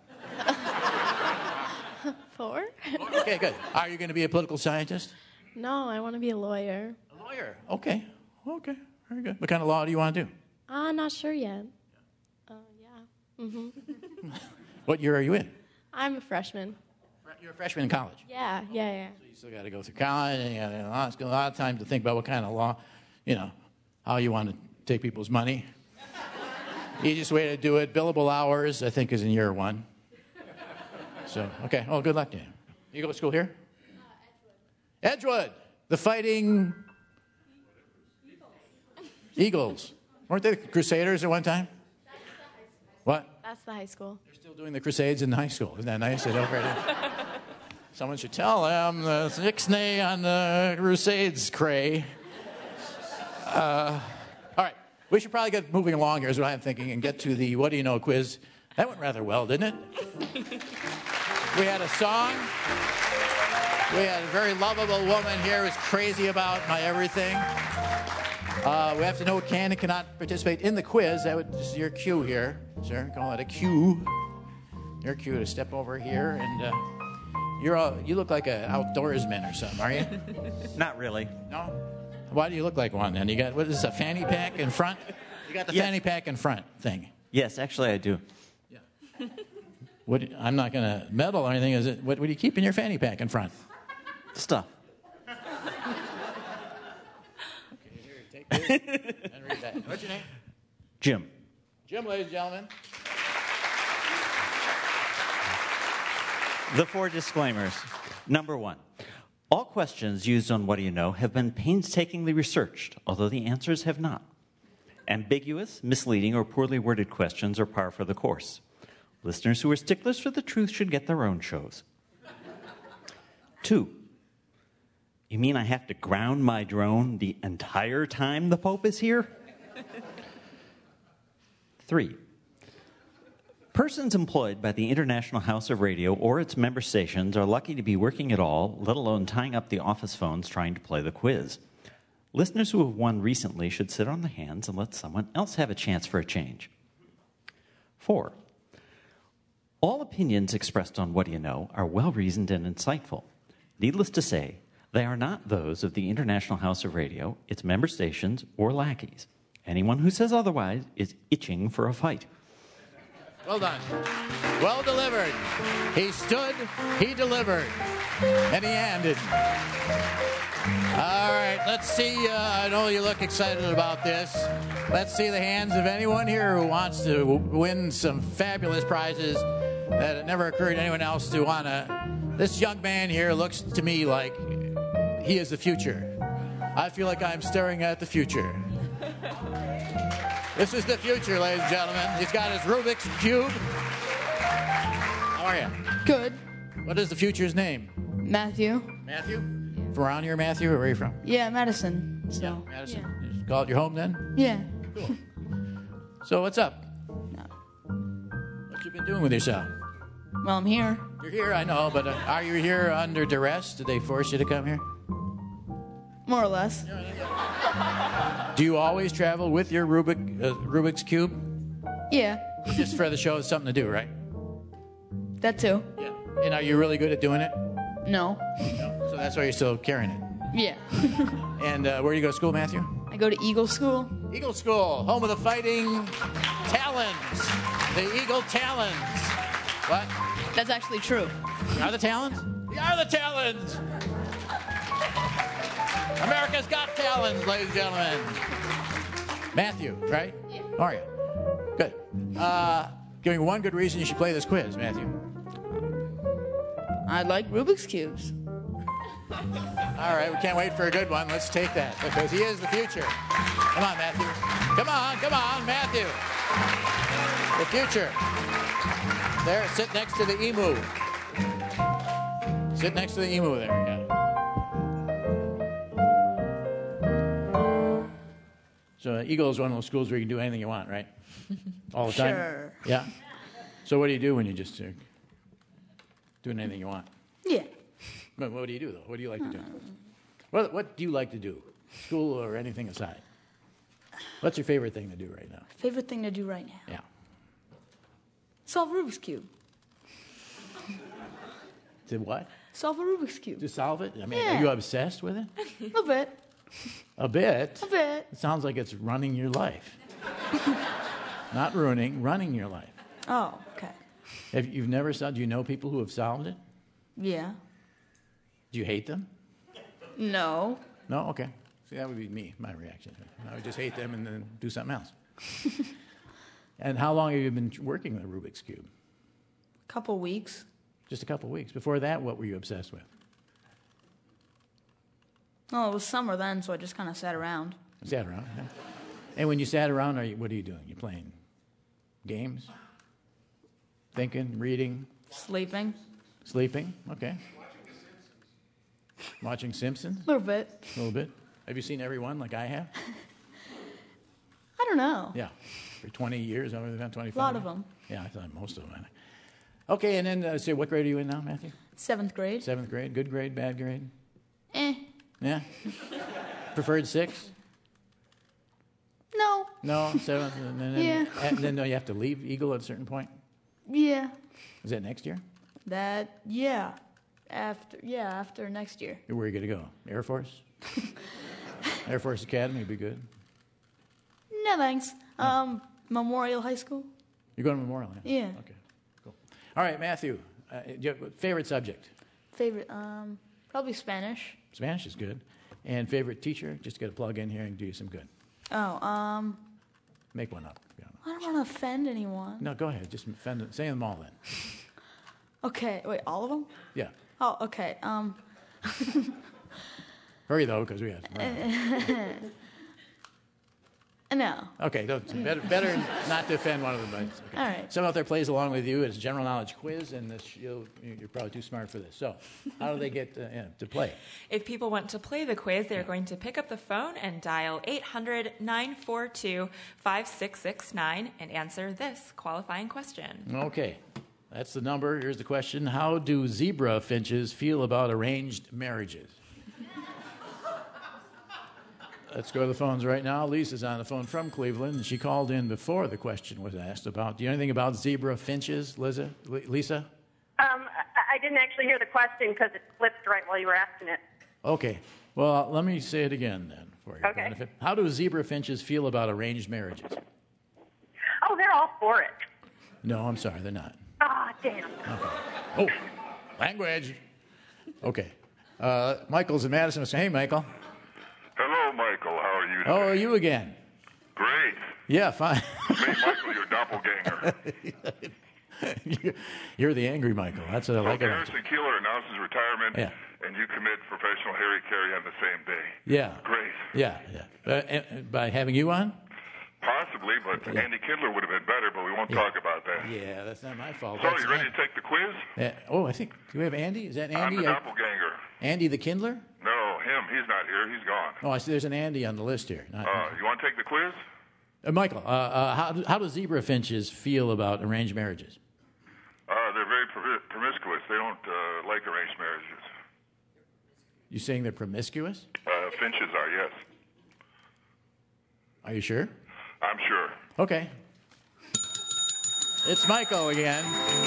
For? Okay, good. Are you going to be a political scientist? No, I want to be a lawyer. A lawyer? Okay. Okay. Very good. What kind of law do you want to do? I'm not sure yet. Uh, yeah. Mm-hmm. What year are you in? I'm a freshman. You're a freshman in college? Yeah, yeah, yeah. So you still got to go through college, and you got a lot, a lot of time to think about what kind of law, you know, how you want to take people's money. Easiest way to do it, billable hours, I think, is in year one. So, okay. Well, good luck to you. You go to school here? Uh, Edgewood. Edgewood. The Fighting Eagles. Weren't they the Crusaders at one time? What? That's the high school. They're still doing the Crusades in high school. Isn't that nice? Someone should tell them the six-nay on the Crusades, cray. Uh, all right. We should probably get moving along here, is what I'm thinking, and get to the What Do You Know quiz. That went rather well, didn't it? We had a song. We had a very lovable woman here who's crazy about my everything. Uh, we have to know who can and cannot participate in the quiz. That would, this is your cue here, sir. Call it a cue. Your cue to step over here, and uh, you're all, you look like an outdoorsman or something, are you? Not really. No. Why do you look like one? Then you got what is this, a fanny pack in front? You got the Yes. fanny pack in front thing. Yes, actually, I do. What, I'm not going to meddle or anything. Is it? What, what do you keep in your fanny pack in front? Stuff. Okay, here, take this and read that. What's your name? Jim. Jim, ladies and gentlemen. The four disclaimers. Number one, all questions used on What Do You Know have been painstakingly researched, although the answers have not. Ambiguous, misleading, or poorly worded questions are par for the course. Listeners who are sticklers for the truth should get their own shows. Two, you mean I have to ground my drone the entire time the Pope is here? Three, persons employed by the International House of Radio or its member stations are lucky to be working at all, let alone tying up the office phones trying to play the quiz. Listeners who have won recently should sit on the hands and let someone else have a chance for a change. Four, all opinions expressed on What Do You Know are well-reasoned and insightful. Needless to say, they are not those of the International House of Radio, its member stations, or lackeys. Anyone who says otherwise is itching for a fight. Well done. Well delivered. He stood, he delivered, and he ended. All right, let's see. Uh, I know you look excited about this. Let's see the hands of anyone here who wants to win some fabulous prizes that it never occurred to anyone else to want to. This young man here looks to me like he is the future. I feel like I'm staring at the future. This is the future, ladies and gentlemen. He's got his Rubik's Cube. How are you? Good. What is the future's name? Matthew. Matthew? From around here, Matthew? Or where are you from? Yeah, Madison. So. Yeah, Madison. Yeah. You call it your home then? Yeah. Cool. So what's up? No. What you been doing with yourself? Well, I'm here. You're here, I know, but uh, are you here under duress? Did they force you to come here? More or less. Do you always travel with your Rubik, uh, Rubik's Cube? Yeah. Just for the show, it's something to do, right? That too. Yeah. And are you really good at doing it? No. No. So that's why you're still carrying it. Yeah. And uh, where do you go to school, Matthew? I go to Eagle School. Eagle School, home of the Fighting Talons. The Eagle Talons. What? That's actually true. We are the Talons? We are the Talons! America's Got Talons, ladies and gentlemen. Matthew, right? Yeah. How are you? Good. Uh, give me one good reason you should play this quiz, Matthew. I like Rubik's Cubes. All right, we can't wait for a good one. Let's take that because he is the future. Come on, Matthew. Come on, come on, Matthew. The future. There, sit next to the emu. Sit next to the emu there. Yeah. So uh, Eagle is one of those schools where you can do anything you want, right? All the time? Sure. Yeah. So what do you do when you just uh, doing anything you want? Yeah. But what do you do, though? What do you like to do? What, what do you like to do? School or anything aside? What's your favorite thing to do right now? Favorite thing to do right now? Yeah. Solve Rubik's Cube. To what? Solve a Rubik's Cube. To solve it? I mean, Yeah. are you obsessed with it? A little bit. A bit? A bit. It sounds like it's running your life. Not ruining, running your life. Oh, okay. Have you've never solved? Do you know people who have solved it? Yeah. Do you hate them? No. No? Okay. See, that would be me, my reaction. I would just hate them and then do something else. And how long have you been working the Rubik's Cube? Couple weeks. Just a couple of weeks. Before that, what were you obsessed with? Well, it was summer then, so I just kind of sat around. Sat around. Yeah. And when you sat around, are you, what are you doing? You playing games? Thinking? Reading? Sleeping. Sleeping? Okay. Watching Simpsons? A little bit. A little bit. Have you seen every one like I have? I don't know. Yeah. For twenty years, over the twenty-five. A lot of them. Yeah, I thought most of them. Okay, and then uh, say, what grade are you in now, Matthew? Seventh grade. Seventh grade. Good grade, bad grade? Eh. Yeah? Preferred six? No. No, seventh. And then, Yeah. And then no, you have to leave Eagle at a certain point? Yeah. Is that next year? That, yeah. After, yeah, after next year. Where are you going to go? Air Force? Air Force Academy would be good. No, thanks. Um, Memorial High School. You're going to Memorial, yeah? Yeah. Okay, cool. All right, Matthew, uh, do you have a favorite subject? Favorite, um, probably Spanish. Spanish is good. And favorite teacher? Just to get a plug in here and do you some good. Oh, um, Make one up. Yeah. I don't want to offend anyone. No, go ahead. Just offend, say them all then. Okay, wait, all of them? Yeah. Oh, okay. Um. Hurry, though, because we have No. Okay, don't, better, better not to offend one of them. But, okay. All right. Someone out there plays along with you. It's a general knowledge quiz, and this, you'll, you're probably too smart for this. So how do they get uh, yeah, to play? If people want to play the quiz, they're going to pick up the phone and dial eight hundred, nine four two, five six six nine and answer this qualifying question. Okay, that's the number. Here's the question. How do zebra finches feel about arranged marriages? Let's go to the phones right now. Lisa's on the phone from Cleveland, and she called in before the question was asked about. Do you know anything about zebra finches, Liza? L- Lisa? Um, I, I didn't actually hear the question because it flipped right while you were asking it. Okay. Well, let me say it again then for your Okay. benefit. How do zebra finches feel about arranged marriages? Oh, they're all for it. No, I'm sorry, they're not. Ah, damn. Oh, language. Okay. Uh, Michael's in Madison. Hey, Michael. Hello, Michael. How are you today? How are you again? Great. Yeah, fine. Me, Michael, your doppelganger. You're the angry Michael. That's what I like So about you. Harrison Keeler announces retirement, Yeah. and you commit professional Harry Carey on the same day. Yeah. Great. Yeah, yeah. Uh, uh, by having you on? Possibly, but Yeah. Andy Kindler would have been better, but we won't talk about that. Yeah, that's not my fault. So, That's you ready An- to take the quiz? Uh, oh, I think, do we have Andy? Is that I'm Andy? the Uh, doppelganger. Andy the Kindler? No, him. He's not here. He's gone. Oh, I see there's an Andy on the list here. Not, Uh, you want to take the quiz? uh, Michael, uh, uh, how, do, how do zebra finches feel about arranged marriages? Uh, they're very promi- promiscuous. They don't uh, like arranged marriages. You saying they're promiscuous? Uh, finches are, yes. Are you sure? I'm sure. Okay. It's Michael again.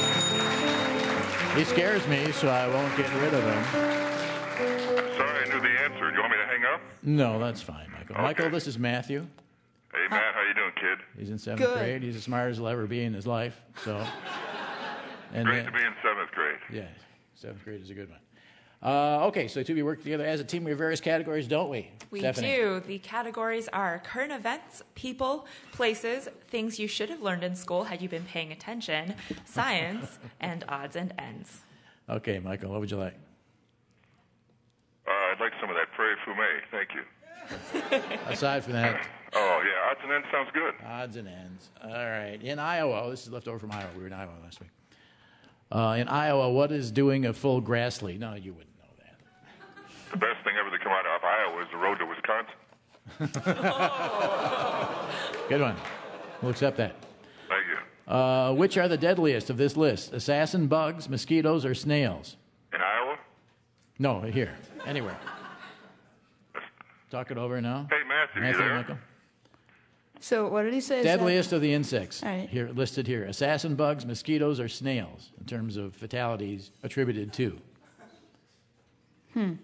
He scares me, so I won't get rid of him. Sorry, I knew the answer. Do you want me to hang up? No, that's fine, Michael. Michael, this is Matthew. Hey, Matt, how you doing, kid? He's in seventh Good. grade. He's as smart as he'll ever be in his life. So, and Great uh, to be in seventh grade. yeah, seventh grade is a good one. Uh, okay, so two, we work together as a team. We have various categories, don't we? We Stephanie? do. The categories are current events, people, places, things you should have learned in school had you been paying attention, science, and odds and ends. Okay, Michael, what would you like? I'd like some of that prairie fumé. Thank you. Aside from that, Oh, yeah, odds and ends sounds good. odds and ends. All right. In Iowa, this is left over from Iowa. We were in Iowa last week. Uh, in Iowa, what is doing a full grass lead? No, you wouldn't know that. The best thing ever to come out of Iowa is the road to Wisconsin. Good one. We'll accept that. Thank you. Uh, which are the deadliest of this list? Assassin bugs, mosquitoes, or snails? In Iowa? No, here. Anywhere. Talk it over now. Hey, Matthew, you Matthew, there? Michael? So what did he say? Deadliest of the insects All right. here listed here: assassin bugs, mosquitoes, or snails in terms of fatalities attributed to. Hmm.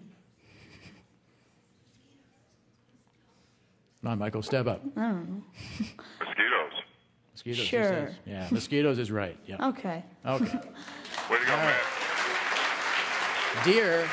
Come on, Michael, step up. I don't know. Mosquitoes. Mosquitoes. he Sure. says. Yeah, mosquitoes is right. Yeah. Okay. Okay. Way to go, All Matt. Deer.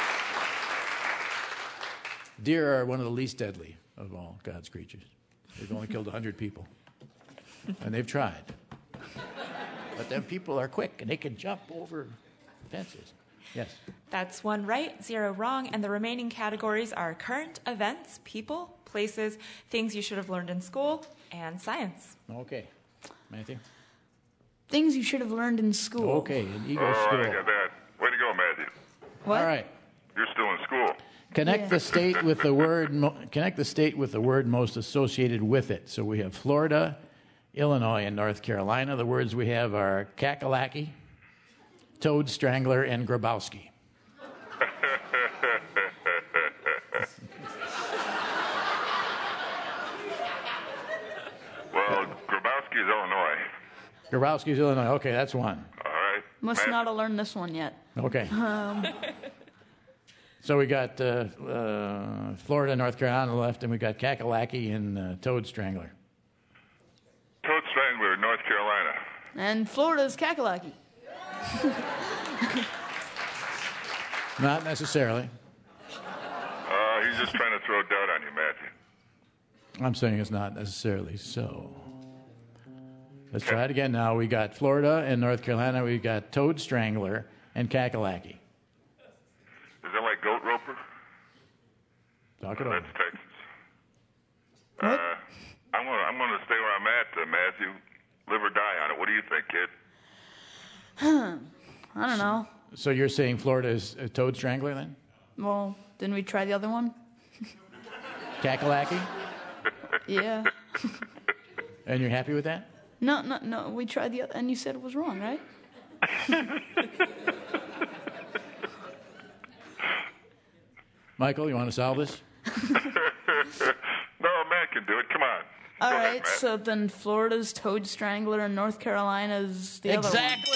Deer are one of the least deadly of all God's creatures. They've only killed one hundred people. And they've tried. But them people are quick, and they can jump over fences. Yes. That's one right, zero wrong, and the remaining categories are current events, people, places, things you should have learned in school, and science. Okay. Matthew? Things you should have learned in school. Okay, an Eagle Oh, school. I got that. Way to go, Matthew. What? All right. You're still in school. Connect Yeah. the state with the word. Mo- connect the state with the word most associated with it. So we have Florida, Illinois, and North Carolina. The words we have are kakalaki, toad strangler, and Grabowski. Well, Grabowski's Illinois. Grabowski's Illinois. Okay, that's one. All right. Must Matt, not have learned this one yet. Okay. Um, So we got uh, uh, Florida, North Carolina on the left, and we got kakalaki and uh, toad strangler. Toad Strangler, North Carolina. and Florida's Kakalaki. Not necessarily. Uh, he's just trying to throw doubt on you, Matthew. I'm saying it's not necessarily so. Let's try it again now. We got Florida and North Carolina. We got toad strangler and kakalaki. Is that like goat roper? Talk it over. That's Texas. Uh, I'm gonna I'm gonna stay where I'm at, uh, Matthew. Live or die on it. What do you think, kid? I don't know. So you're saying Florida is a toad strangler then? Well, didn't we try the other one? Kakalaki? Yeah. And you're happy with that? No, no, no. We tried the other, and you said it was wrong, right? Michael, you want to solve this? No, Matt can do it. Come on. All Go right. ahead, Matt. So then Florida's Toad Strangler and North Carolina's the Exactly.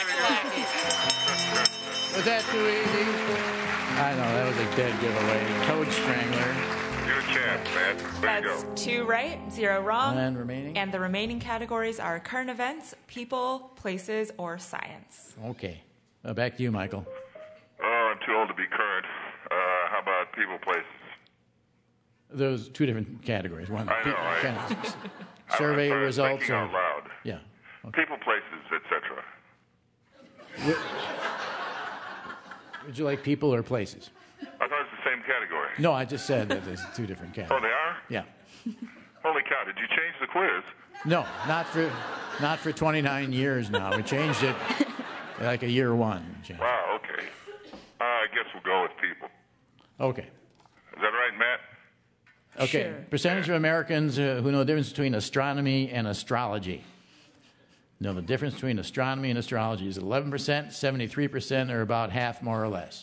Was that too easy? I know, that was a dead giveaway. Toad strangler. You're a champ, Matt. Way to That's go. two right, zero wrong. And remaining? And the remaining categories are current events, people, places, or science. Okay. Uh, back to you, Michael. Oh, I'm too old to be current. Uh, how about people, places? Those two different categories. One, I know, I- kind of I'm survey sorry, results. thinking Or, out loud. yeah. People, places, et cetera. Would, would you like people or places? I thought it was the same category. No, I just said that there's two different Oh, categories. they are? Yeah. Holy cow, did you change the quiz? No, not for not for twenty-nine years now. We changed it like a year one. Changed. Wow, okay. Uh, I guess we'll go with people. Okay. Is that right, Matt? Okay. Sure. Percentage of Americans uh, who know the difference between astronomy and astrology. Know the difference between astronomy and astrology is eleven percent, seventy-three percent, or about half more or less.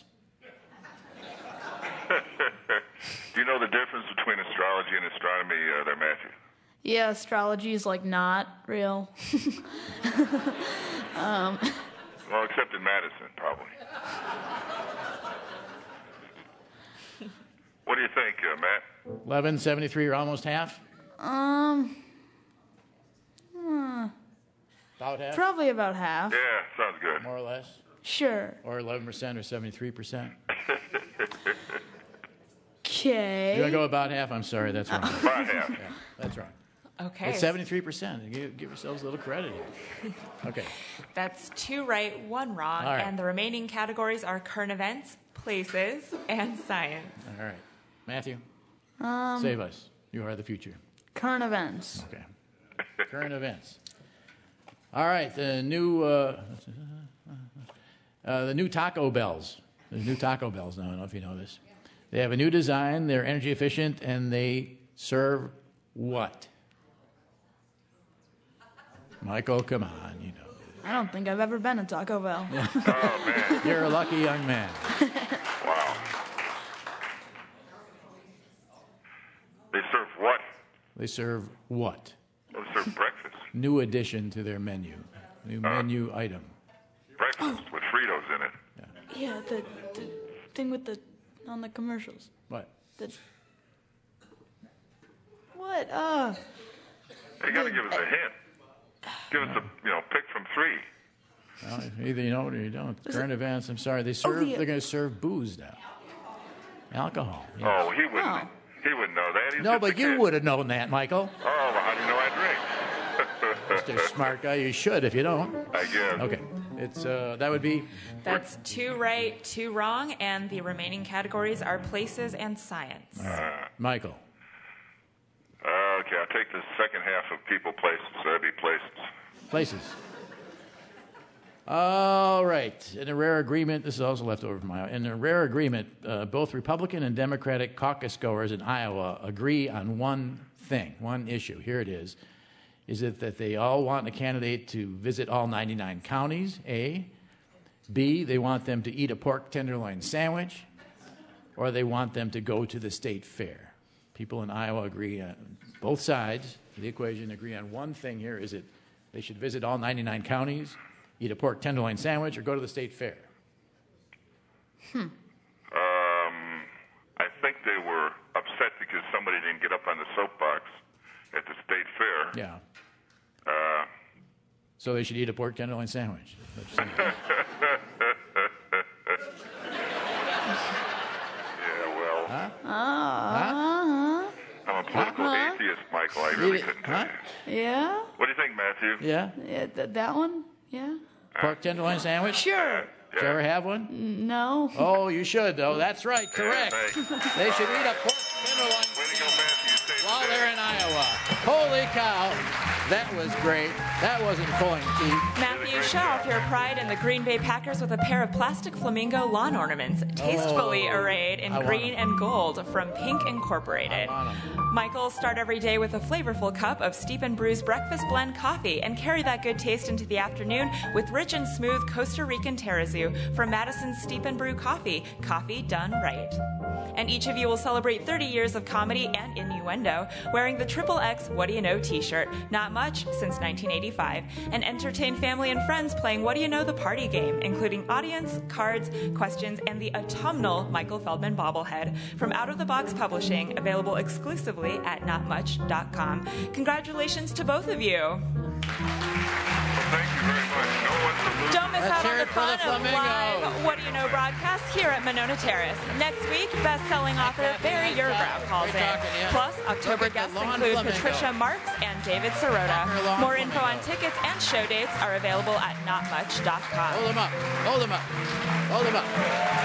Do you know the difference between astrology and astronomy uh, there, Matthew? Yeah, astrology is like not real. um, Well, except in Madison, probably. What do you think, uh, Matt? eleven, seventy-three, or almost half? um, uh, About half? probably about half. Yeah, sounds good. More or less? Sure. Or eleven percent or seventy-three percent? Okay. You want to go about half? I'm sorry, that's wrong. About half. Yeah, that's wrong. Okay. It's seventy-three percent. Give, give yourselves a little credit here. Okay. That's two right, one wrong. All right. And the remaining categories are current events, places, and science. All right. Matthew, Um, save us. You are the future. Current events. Okay. Current events. All right. The new uh, uh, the new Taco Bells. The new Taco Bells now. I don't know if you know this. They have a new design. They're energy efficient, and they serve what? Michael, come on. You know. I don't think I've ever been to Taco Bell. Oh, man. You're a lucky young man. Wow. They serve what? They serve what? They serve breakfast. New addition to their menu. New Uh, menu item. Breakfast with Fritos in it. Yeah, the, the thing with the on the commercials. What? The what? Uh. You got to give us a hint. Give us a you know pick from three. Well, either you know it or you don't. Was Current it- events. I'm sorry. They serve. the- They're going to serve booze now. Alcohol. yes. Oh, he wouldn't. He wouldn't know that. He's No, just a but you kid. would have known that, Michael. Oh, well, how do you know I drink? Mister Smart guy, you should if you don't. I guess. Okay. It's uh, that would be That's two right, two wrong, and the remaining categories are places and science. all right. Michael. Uh, okay, I'll take the second half of people, places. So that'd be places. Places. All right. In a rare agreement, this is also left over from Iowa. In a rare agreement, uh, both Republican and Democratic caucus goers in Iowa agree on one thing, one issue. Here it is. Is it that they all want a candidate to visit all ninety-nine counties, A. B, they want them to eat a pork tenderloin sandwich, or they want them to go to the state fair. People in Iowa agree on both sides of the equation, agree on one thing here. Is it they should visit all ninety-nine counties, eat a pork tenderloin sandwich, or go to the state fair? Hmm. Um, I think they were upset because somebody didn't get up on the soapbox at the state fair. Yeah. Uh, So they should eat a pork tenderloin sandwich. yeah, well, Huh? Uh, I'm a political Huh? atheist, Michael. I really Eat it- couldn't huh? tell you. yeah. What do you think, Matthew? Yeah? Yeah, th- that one? Yeah. Pork tenderloin sandwich? Sure. Did you ever have one? N- No. Oh, you should, though. That's right. Correct. They should eat a pork tenderloin while they're in Iowa. Holy cow. That was great. That wasn't pulling teeth. Matthew, show off your pride in the Green Bay Packers with a pair of plastic flamingo lawn ornaments, tastefully Oh, arrayed in I want green and gold from Pink Incorporated. Michael, start every day with a flavorful cup of Steep and Brew's Breakfast Blend coffee and carry that good taste into the afternoon with rich and smooth Costa Rican terrazzo from Madison's Steep and Brew Coffee, coffee done right. And each of you will celebrate thirty years of comedy and innuendo wearing the Triple X What Do You Know t-shirt, not much since nineteen eighty-five, and entertain family and friends playing What Do You Know the party game, including audience, cards, questions, and the autumnal Michael Feldman bobblehead from Out of the Box Publishing, available exclusively at not much dot com. Congratulations to both of you. Thank you very much. No one salute. Don't miss Let's out on hear the it for fun the of flamingos. live What Do You Know broadcast here at Monona Terrace. Next week, best-selling author Barry Yergrau calls in. Plus, October guests include Patricia Marks and David Sirota. More info on tickets and show dates are available at not much dot com. Hold them up. Hold them up. Hold them up.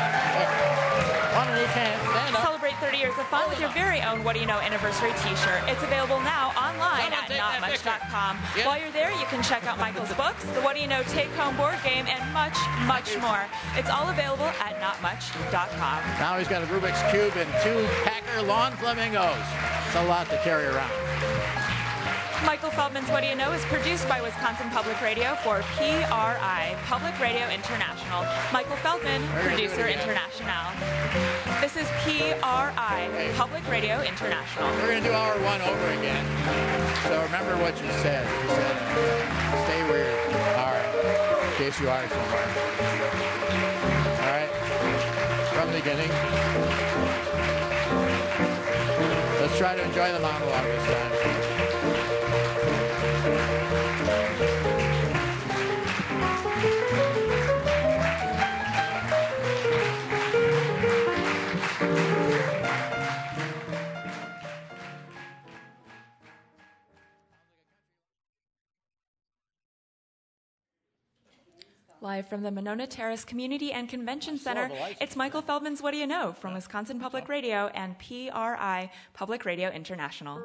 One in each hand. Stand up. Celebrate thirty years of fun with your very own What Do You Know anniversary t-shirt. It's available now online at not much dot com. While you're there, you can check out Michael's books, the What Do You Know take-home board game, and much, much more. It's all available at not much dot com. Now he's got a Rubik's Cube and two Packer lawn flamingos. It's a lot to carry around. Michael Feldman's What Do You Know is produced by Wisconsin Public Radio for P R I, Public Radio International. Michael Feldman, producer international. This is P R I, Public Radio International. We're going to do hour one over again. So remember what you said. You said, uh, stay where you are, in case you are somewhere. All right? From the beginning. Let's try to enjoy the monologue this time. Live from the Monona Terrace Community and Convention Center, it's Michael Feldman's What Do You Know from Wisconsin Public Radio and P R I, Public Radio International.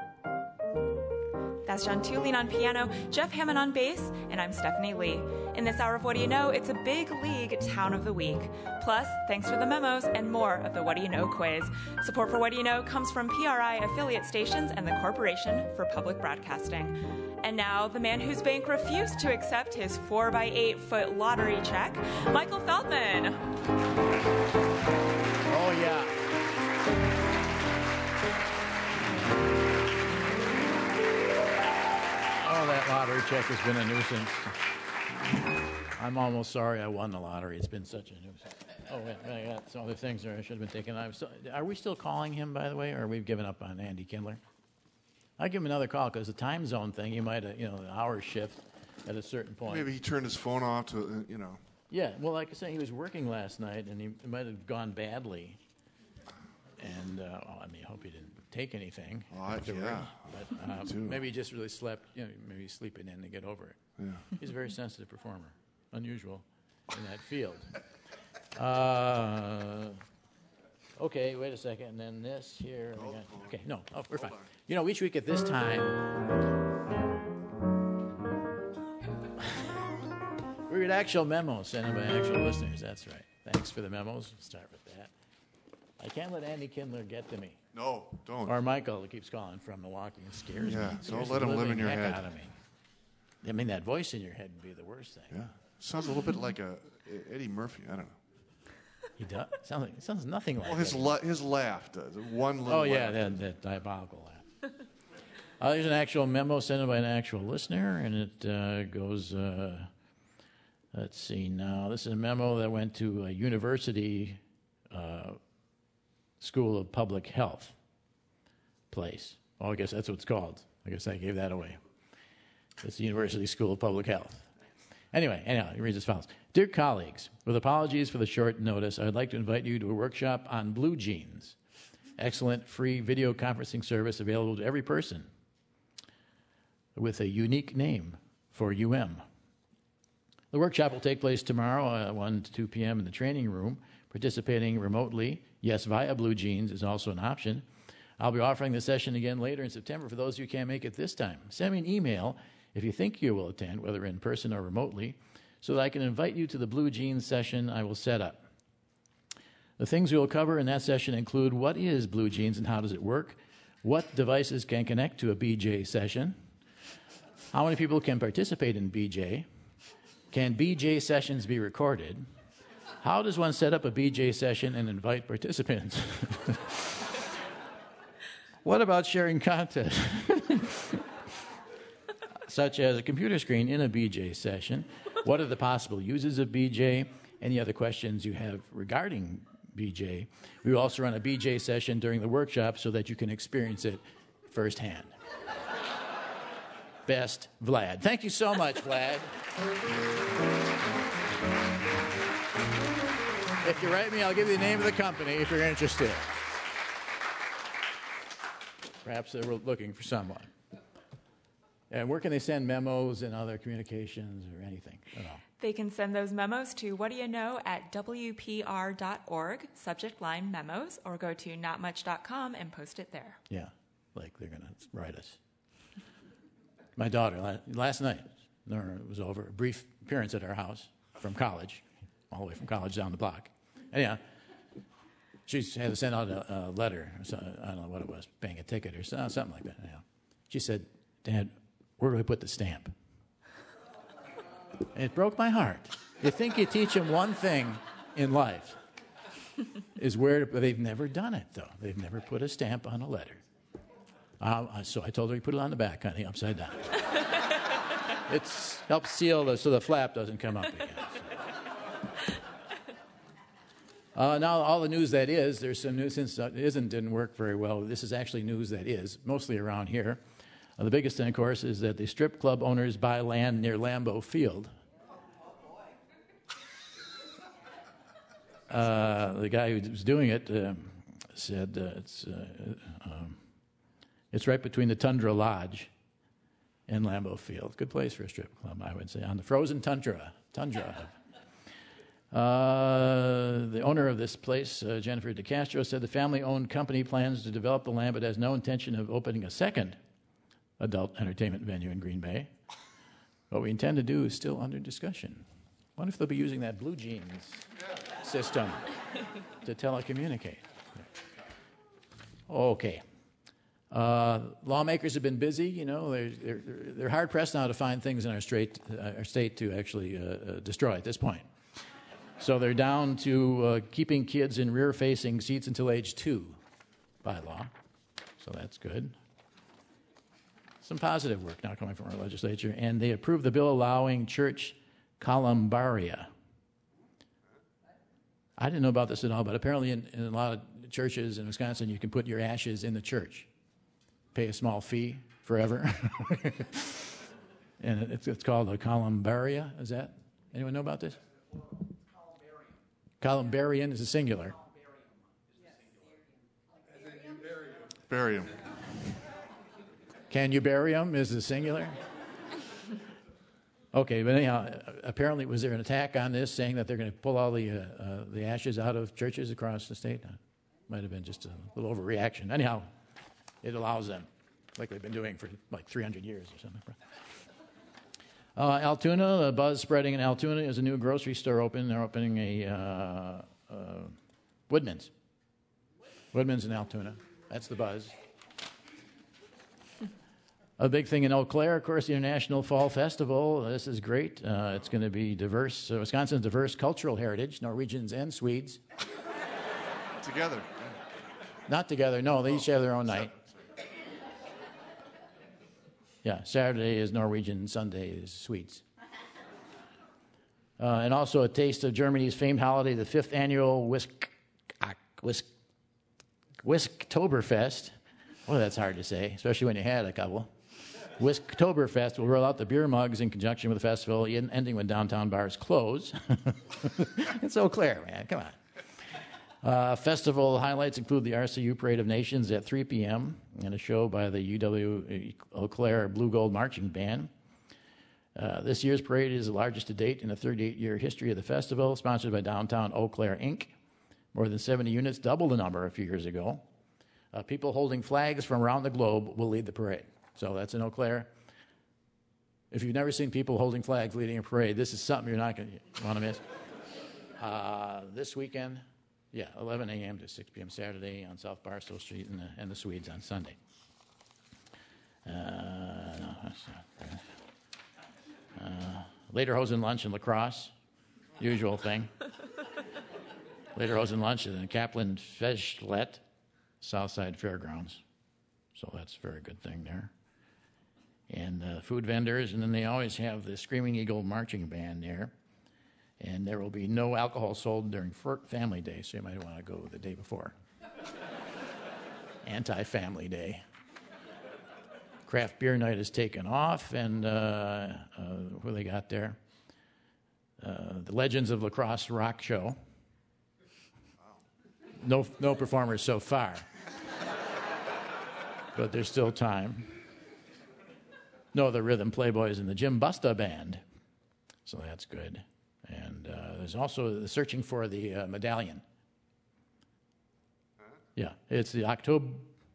That's John Tulin on piano, Jeff Hammond on bass, and I'm Stephanie Lee. In this hour of What Do You Know, it's a Big League Town of the Week. Plus, thanks for the memos and more of the What Do You Know quiz. Support for What Do You Know comes from P R I affiliate stations and the Corporation for Public Broadcasting. And now, the man whose bank refused to accept his four by eight foot lottery check, Michael Feldman. Oh, yeah. Oh, that lottery check has been a nuisance. I'm almost sorry I won the lottery. It's been such a nuisance. Oh, wait, I got some other things there I should have been taking. I'm still, are we still calling him, by the way, or have we given up on Andy Kindler? I'll give him another call because the time zone thing, you might have, you know, the hour shift at a certain point. Maybe he turned his phone off to, uh, you know. Yeah, well, like I said, he was working last night, and he it might have gone badly. And, uh, well, I mean, I hope he didn't take anything. Oh, I, after yeah. work, but uh, maybe he just really slept, you know, maybe he's sleeping in to get over it. Yeah. He's a very sensitive performer, unusual in that field. Uh, okay, wait a second, and then this here. We got, okay, no, oh, we're fine. You know, each week at this time, we read actual memos sent in by actual listeners. That's right. Thanks for the memos. We'll start with that. I can't let Andy Kindler get to me. No, don't. Or Michael keeps calling from Milwaukee and scares Yeah, me. don't Scares let the him live living in your heck head. out of me. I mean, that voice in your head would be the worst thing. Yeah. Sounds a little bit like a Eddie Murphy. I don't know. He does. Sounds like, it sounds nothing like Well, his Eddie. la- his laugh does. One little Oh, yeah, laugh. that, that diabolical laugh. uh, there's an actual memo sent in by an actual listener, and it uh, goes, uh, let's see now. This is a memo that went to a university uh, School of Public Health place. Oh, I guess that's what it's called. I guess I gave that away. It's the University School of Public Health. Anyway, anyhow, it reads as follows. Dear colleagues, with apologies for the short notice, I would like to invite you to a workshop on Blue Jeans. Excellent free video conferencing service available to every person with a unique name for U M. The workshop will take place tomorrow at one to two p.m. in the training room. Participating remotely, yes, via Blue Jeans is also an option. I'll be offering the session again later in September for those who can't make it this time. Send me an email if you think you will attend, whether in person or remotely, so that I can invite you to the Blue Jeans session I will set up. The things we will cover in that session include what is Blue Jeans and how does it work, what devices can connect to a B J session, how many people can participate in B J, can B J sessions be recorded, how does one set up a B J session and invite participants? What about sharing content? Such as a computer screen in a B J session. What are the possible uses of B J? Any other questions you have regarding B J? We will also run a B J session during the workshop so that you can experience it firsthand. Best, Vlad. Thank you so much, Vlad. If you write me, I'll give you the name of the company if you're interested. Perhaps they were looking for someone. And where can they send memos and other communications or anything at all? They can send those memos to what do you know at W P R dot org, subject line memos, or go to not much dot com and post it there. Yeah, like they're going to write us. My daughter, last night, there was over a brief appearance at our house from college, all the way from college down the block. Anyhow, she had to send out a, a letter, or something, I don't know what it was, paying a ticket or something like that. Anyhow, she said, Dad, where do I put the stamp? And it broke my heart. You think you teach them one thing in life, is where, but they've never done it, though. They've never put a stamp on a letter. Uh, so I told her, you put it on the back, honey, upside down. It helps seal the, so the flap doesn't come up again. Uh, now, all the news that is, there's some news, since uh, isn't didn't work very well. This is actually news that is, mostly around here. Uh, the biggest thing, of course, is that the strip club owners buy land near Lambeau Field. Uh, the guy who was doing it uh, said uh, it's uh, um, it's right between the Tundra Lodge in Lambeau Field. Good place for a strip club, I would say, on the frozen tundra. Tundra. Uh, the owner of this place, uh, Jennifer DeCastro, said the family-owned company plans to develop the land but has no intention of opening a second adult entertainment venue in Green Bay. What we intend to do is still under discussion. What if they'll be using that Blue Jeans system to telecommunicate? Okay. Uh, lawmakers have been busy. You know, they're, they're, they're hard-pressed now to find things in our, straight, uh, our state to actually uh, uh, destroy at this point. So they're down to uh, keeping kids in rear-facing seats until age two by law. So that's good. Some positive work now coming from our legislature. And they approved the bill allowing church columbaria. I didn't know about this at all, but apparently in, in a lot of churches in Wisconsin, you can put your ashes in the church. Pay a small fee forever. And it's, it's called a columbaria. Is that? Anyone know about this? Columbarian is a singular. Barium. Can you bury them is the singular? Okay, but anyhow, apparently was there an attack on this saying that they're going to pull all the, uh, uh, the ashes out of churches across the state? Might have been just a little overreaction. Anyhow, it allows them, like they've been doing for like three hundred years or something. Uh, Altoona, the buzz spreading in Altoona is a new grocery store open. They're opening a uh, uh, Woodman's. Woodman's in Altoona. That's the buzz. A big thing in Eau Claire, of course, the International Fall Festival. This is great. Uh, it's going to be diverse. Uh, Wisconsin's diverse cultural heritage, Norwegians and Swedes. Together. Not together, no. They each have their own night. Yeah, Saturday is Norwegian, Sunday is Swedes. Uh, and also a taste of Germany's famed holiday, the fifth annual Whisk, Whisk, Whisktoberfest. Well, that's hard to say, especially when you had a couple. Whisktoberfest will roll out the beer mugs in conjunction with the festival, ending when downtown bars close. It's Eau Claire, man, come on. Uh, festival highlights include the R C U Parade of Nations at three p.m. and a show by the U W Eau Claire Blue Gold Marching Band. Uh, this year's parade is the largest to date in the thirty-eight-year history of the festival, sponsored by Downtown Eau Claire, Incorporated. More than seventy units, double the number a few years ago. Uh, people holding flags from around the globe will lead the parade. So that's in Eau Claire. If you've never seen people holding flags leading a parade, this is something you're not going to want to miss. Uh, this weekend... Yeah, eleven a.m. to six p.m. Saturday on South Barstow Street and the, and the Swedes on Sunday. Uh, no, that's not uh, Lederhosen lunch and lacrosse, usual thing. Lederhosen lunch is in Kaplan Feschlet, Southside Fairgrounds. So that's a very good thing there. And uh, food vendors, and then they always have the Screaming Eagle Marching Band there. And there will be no alcohol sold during Family Day, so you might want to go the day before. Anti-Family Day. Craft beer night is taken off, and uh, uh, what do they got there? Uh, the Legends of Lacrosse Rock Show. No, no performers so far, but there's still time. No, the Rhythm Playboys and the Jim Busta Band, so that's good. And uh, there's also the searching for the uh, medallion. Yeah, it's the October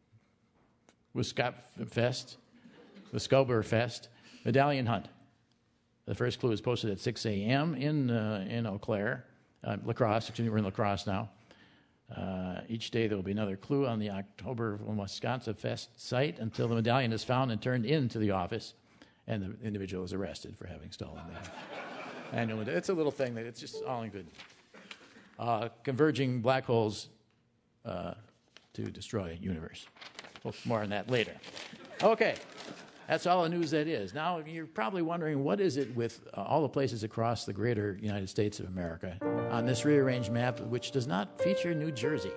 Fest, Wiscoberfest medallion hunt. The first clue is posted at six a.m. in uh, in Eau Claire, uh, La Crosse. Excuse me, we're in La Crosse now. Uh, each day there will be another clue on the October Wisconsin Fest site until the medallion is found and turned into the office, and the individual is arrested for having stolen that. Annual, it's a little thing that it's just all in good. Uh, converging black holes uh, to destroy universe. Well, more on that later. Okay, that's all the news that is. Now you're probably wondering, what is it with uh, all the places across the greater United States of America on this rearranged map, which does not feature New Jersey?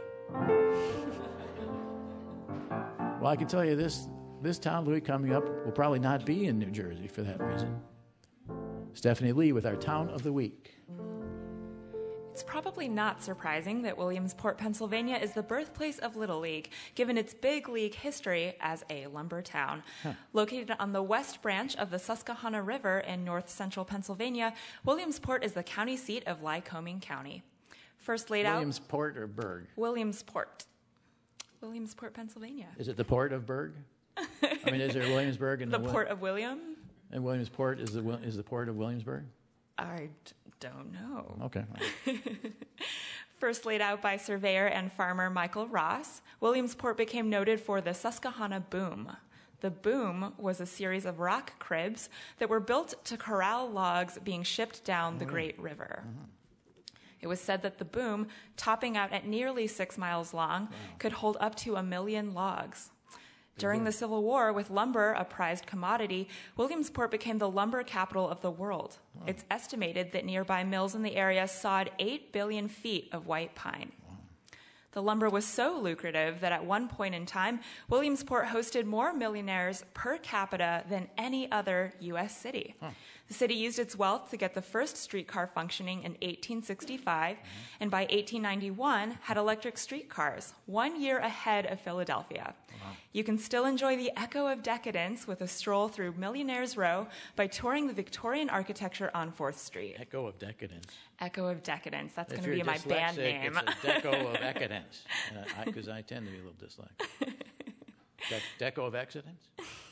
Well, I can tell you this: this town, Louis, coming up will probably not be in New Jersey for that reason. Stephanie Lee with our Town of the Week. It's probably not surprising that Williamsport, Pennsylvania is the birthplace of Little League, given its big league history as a lumber town. Huh. Located on the west branch of the Susquehanna River in north central Pennsylvania, Williamsport is the county seat of Lycoming County. First laid Williamsport or Berg? Williamsport. Williamsport, Pennsylvania. Is it the port of Berg? I mean, is there Williamsburg and the, the port of William? And Williamsport is the is the port of Williamsburg? I d- don't know. Okay. First laid out by surveyor and farmer Michael Ross, Williamsport became noted for the Susquehanna Boom. The Boom was a series of rock cribs that were built to corral logs being shipped down the Great River. Mm-hmm. It was said that the boom, topping out at nearly six miles long, wow. could hold up to a million logs. During the Civil War, with lumber a prized commodity, Williamsport became the lumber capital of the world. Wow. It's estimated that nearby mills in the area sawed eight billion feet of white pine. Wow. The lumber was so lucrative that at one point in time, Williamsport hosted more millionaires per capita than any other U S city. Huh. The city used its wealth to get the first streetcar functioning in eighteen sixty-five, mm-hmm. and by eighteen ninety-one had electric streetcars, one year ahead of Philadelphia. Wow. You can still enjoy the echo of decadence with a stroll through Millionaires Row by touring the Victorian architecture on fourth street. Echo of decadence. Echo of decadence. That's going to be my band name. It's a deco of decadence, because uh, I, I tend to be a little dyslexic. De- deco of excellence?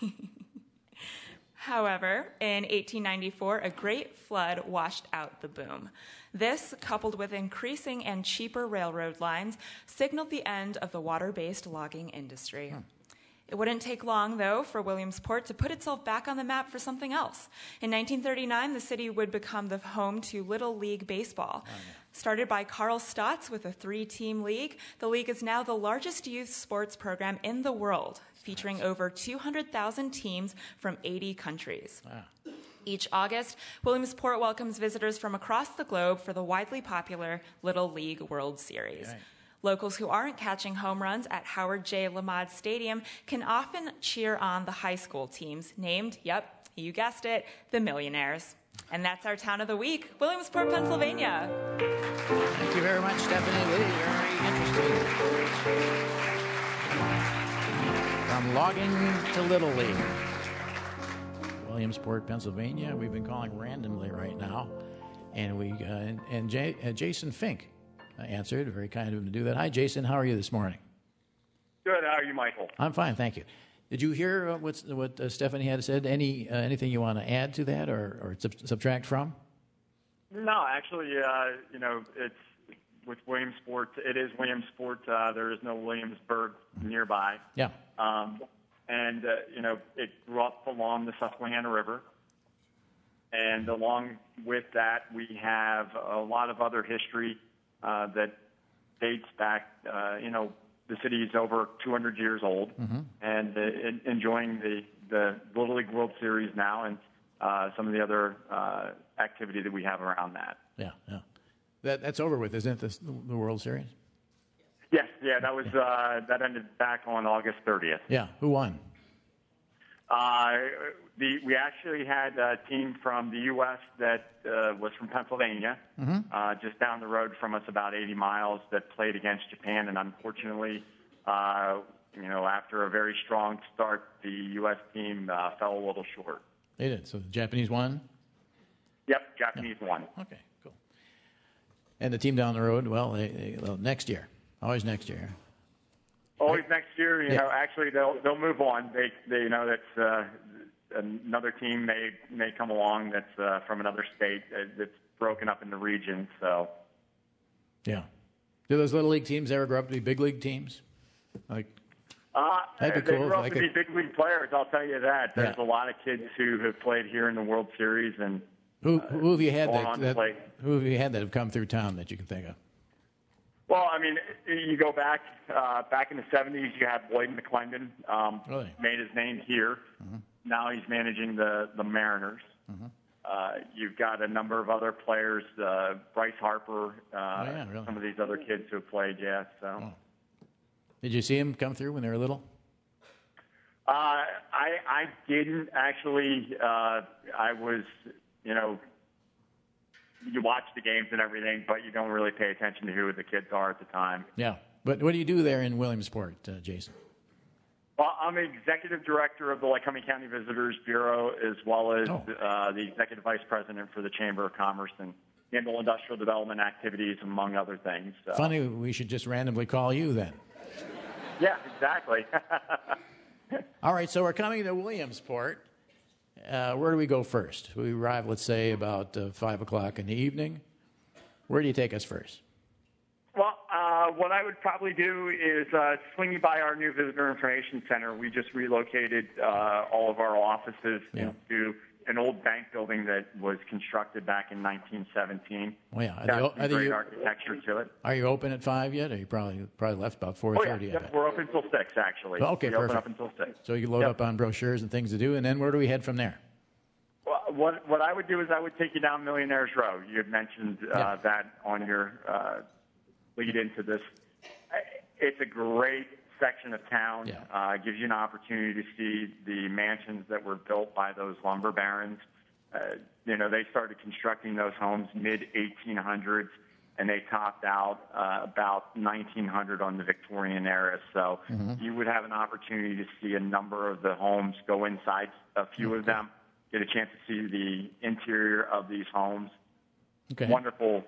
However, in eighteen ninety-four, a great flood washed out the boom. This, coupled with increasing and cheaper railroad lines, signaled the end of the water-based logging industry. Hmm. It wouldn't take long, though, for Williamsport to put itself back on the map for something else. In nineteen thirty-nine, the city would become the home to Little League Baseball. Oh, yeah. Started by Carl Stotts with a three-team league, the league is now the largest youth sports program in the world, featuring over two hundred thousand teams from eighty countries. Wow. Each August, Williamsport welcomes visitors from across the globe for the widely popular Little League World Series. Right. Locals who aren't catching home runs at Howard J. Lamad Stadium can often cheer on the high school teams named, yep, you guessed it, the Millionaires. And that's our town of the week, Williamsport, Pennsylvania. Thank you very much, Stephanie Lee. Very interesting. From logging to Little League. Williamsport, Pennsylvania. We've been calling randomly right now. And we uh, and, and Jay, uh, Jason Fink answered. Very kind of him to do that. Hi, Jason. How are you this morning? Good. How are you, Michael? I'm fine, thank you. Did you hear uh, what's, what uh, Stephanie had said? Any uh, anything you want to add to that, or, or sub- subtract from? No, actually, uh, you know, it's with Williamsport. It is Williamsport. Uh, there is no Williamsburg nearby. Yeah. Um, and uh, you know, it grew up along the Susquehanna River. And along with that, we have a lot of other history uh, that dates back. Uh, you know, the city is over two hundred years old, mm-hmm. and uh, in, enjoying the, the Little League World Series now, and uh, some of the other uh, activity that we have around that. Yeah, yeah. That that's over with, isn't it? This, the World Series. Yes, yeah. That was uh, that ended back on August thirtieth. Yeah. Who won? Uh, the, we actually had a team from the U S that uh, was from Pennsylvania, mm-hmm. uh, just down the road from us about eighty miles, that played against Japan. And unfortunately, uh, you know, after a very strong start, the U S team uh, fell a little short. They did. So the Japanese won? Yep, Japanese yeah. won. Okay, cool. And the team down the road, well, they, they, well next year. Always next year. Always next year, you yeah. know. Actually, they'll they'll move on. They they you know that's uh, another team may may come along that's uh, from another state uh, that's broken up in the region. So, yeah. Do those little league teams ever grow up to be big league teams? Like, uh, that'd be they cool. grow up like to be big league players. I'll tell you that. There's yeah. a lot of kids who have played here in the World Series, and who who have you had uh, that, that who have you had that have come through town that you can think of? Well, I mean, you go back uh, back in the seventies. You had Lloyd McClendon, um, really? made his name here. Mm-hmm. Now he's managing the the Mariners. Mm-hmm. Uh, you've got a number of other players, uh, Bryce Harper, uh, oh, yeah, really? some of these other kids who have played. Yeah. So, oh. Did you see him come through when they were little? Uh, I I didn't actually. Uh, I was, you know, you watch the games and everything, but you don't really pay attention to who the kids are at the time. Yeah. But what do you do there in Williamsport, uh, Jason? Well, I'm executive director of the Lycoming County Visitors Bureau, as well as Oh. uh, the executive vice president for the Chamber of Commerce and handle industrial development activities, among other things. So. Funny, we should just randomly call you then. Yeah, exactly. All right, so we're coming to Williamsport. Uh, where do we go first? We arrive, let's say, about uh, five o'clock in the evening. Where do you take us first? Well, uh, what I would probably do is uh, swing you by our new visitor information center. We just relocated uh, all of our offices Yeah. into an old bank building that was constructed back in nineteen seventeen. Oh, yeah. Are Got they- some are they- great architecture to it. Are you open at five yet? Or you probably probably left about four Oh, yeah. thirty. I Yep, bet. we're open until six, actually. Oh, okay, we open perfect. up until six. So you can load Yep. up on brochures and things to do, and then where do we head from there? Well, what what I would do is I would take you down Millionaires Row. You had mentioned uh, Yeah. that on your uh, lead into this. It's a great section of town. Uh, it gives you an opportunity to see the mansions that were built by those lumber barons. Uh, you know, they started constructing those homes mid eighteen hundreds, and they topped out uh, about nineteen hundred on the Victorian era. So Mhm. you would have an opportunity to see a number of the homes, go inside a few of them, get a chance to see the interior of these homes. Okay. Wonderful.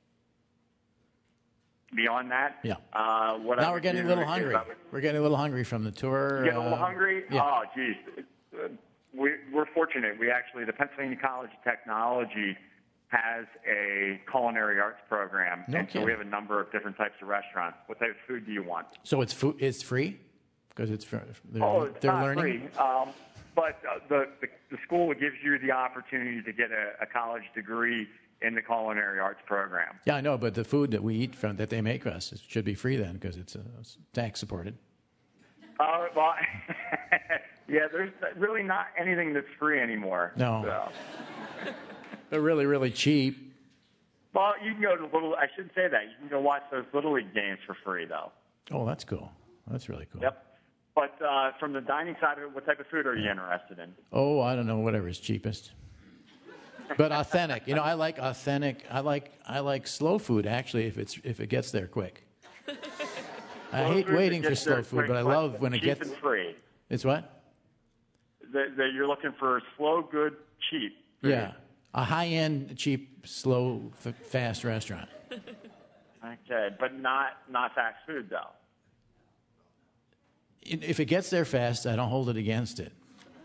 Beyond that, Yeah. uh, what I Now we're would getting a do little is hungry. I would We're getting a little hungry from the tour. get a little uh, hungry. Yeah. Oh, geez. Uh, We, we're fortunate. We actually, the Pennsylvania College of Technology has a culinary arts program. No and so kidding. we have a number of different types of restaurants. What type of food do you want? So it's food. It's free because it's for, they're, oh, it's they're not learning. free. Um, but uh, the, the, the school gives you the opportunity to get a, a college degree in the culinary arts program. Yeah, I know, but the food that we eat from that they make us it should be free then because it's uh, tax supported. Uh, well, yeah, there's really not anything that's free anymore. No. So. They're really, really cheap. Well, you can go to little. I shouldn't say that. You can go watch those little league games for free, though. Oh, that's cool. That's really cool. Yep. But uh, from the dining side of it, what type of food are you interested in? Oh, I don't know, whatever's cheapest. But authentic. You know, I like authentic. I like I like slow food actually if it's if it gets there quick. I Slow hate food that waiting for gets slow there food, quick, but I but love when it cheap gets. and free. It's what? That, that you're looking for slow, good, cheap. Yeah, a high-end, cheap, slow, f- fast restaurant. Okay, but not not fast food though. If it gets there fast, I don't hold it against it.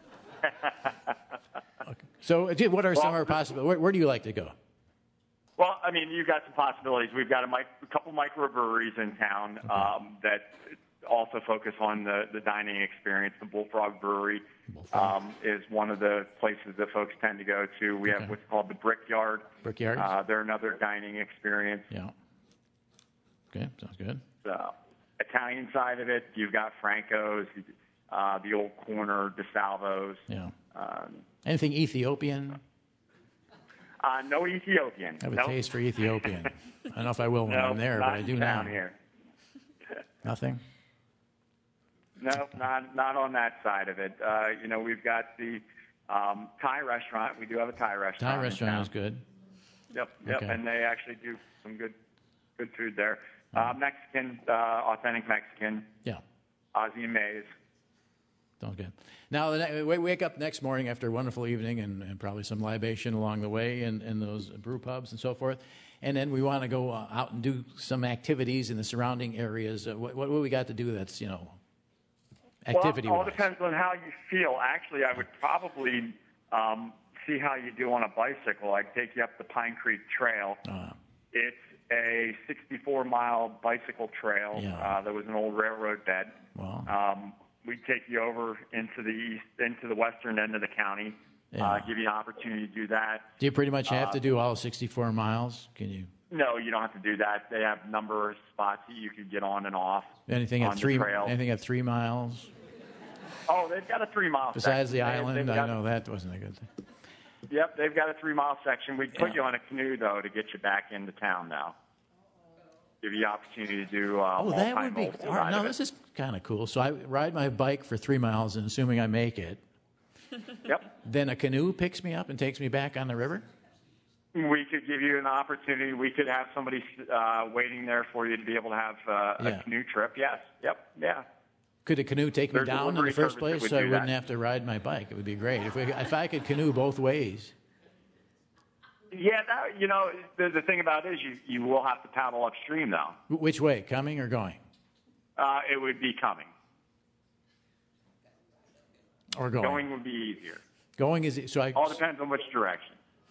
So, uh, what are some of our possibilities? Where, where do you like to go? Well, I mean, you've got some possibilities. We've got a, mic- a couple microbreweries in town um, that also focus on the, the dining experience. The Bullfrog Brewery um, is one of the places that folks tend to go to. We Okay. have what's called the Brickyard. Brickyard? Uh, they're another dining experience. Yeah. Okay, sounds good. So, Italian side of it, you've got Franco's, uh, the Old Corner, DeSalvo's. Yeah. Um, Anything Ethiopian? uh, no Ethiopian. I have a Nope. taste for Ethiopian. I don't know if I will when No, I'm there, not but I do in now. town here. Nothing? No, not not on that side of it. Uh, you know, we've got the um, Thai restaurant. We do have a Thai restaurant. Thai in restaurant town. is good. Yep, yep, Okay. and they actually do some good good food there. Uh, Mexican, uh, authentic Mexican. Yeah. Ozzy and Mays. Sounds good. Now, the ne- we wake up next morning after a wonderful evening and, and probably some libation along the way in, in those brew pubs and so forth. And then we want to go uh, out and do some activities in the surrounding areas. Uh, what, what do we got to do that's, you know, activity Well, all wise? depends on how you feel. Actually, I would probably um, see how you do on a bicycle. I'd take you up the Pine Creek Trail. Uh, It's a sixty-four mile bicycle trail. Yeah. Uh, there was an old railroad bed. Wow. Um, we'd take you over into the east, into the western end of the county. Yeah. Uh, give you an opportunity to do that. Do you pretty much have Uh, to do all sixty-four miles? Can you? No, you don't have to do that. They have a number of spots that you could get on and off. Anything on at the three? trail. Anything at three miles? Oh, they've got a three mile. Besides the section. They- island, they've I got- know that wasn't a good thing. Yep, they've got a three mile section. We'd put Yeah. you on a canoe though to get you back into town now. Give you the opportunity to do. Uh, Oh, that would be. multimodal All side right, no, of it. this is kind of cool. So I ride my bike for three miles, and assuming I make it, Yep. then a canoe picks me up and takes me back on the river. We could give you an opportunity. We could have somebody uh, waiting there for you to be able to have uh, Yeah. a canoe trip. Yes. Yep. Yeah. Could a canoe take me There's a down in the delivery first service that place would so I do wouldn't that. have to ride my bike? It would be great. If, we, if I could canoe both ways. Yeah. That, you know, the, the thing about it is you, you will have to paddle upstream, though. Wh- Which way, coming or going? Uh, it would be coming. Or going? Going would be easier. Going is so I. All depends on which direction.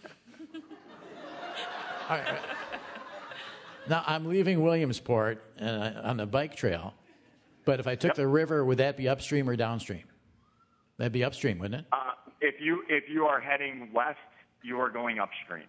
All right, all right. Now I'm leaving Williamsport uh, on the bike trail, but if I took the river, would that be upstream or downstream? That'd be upstream, wouldn't it? Uh, if you if you are heading west, you are going upstream.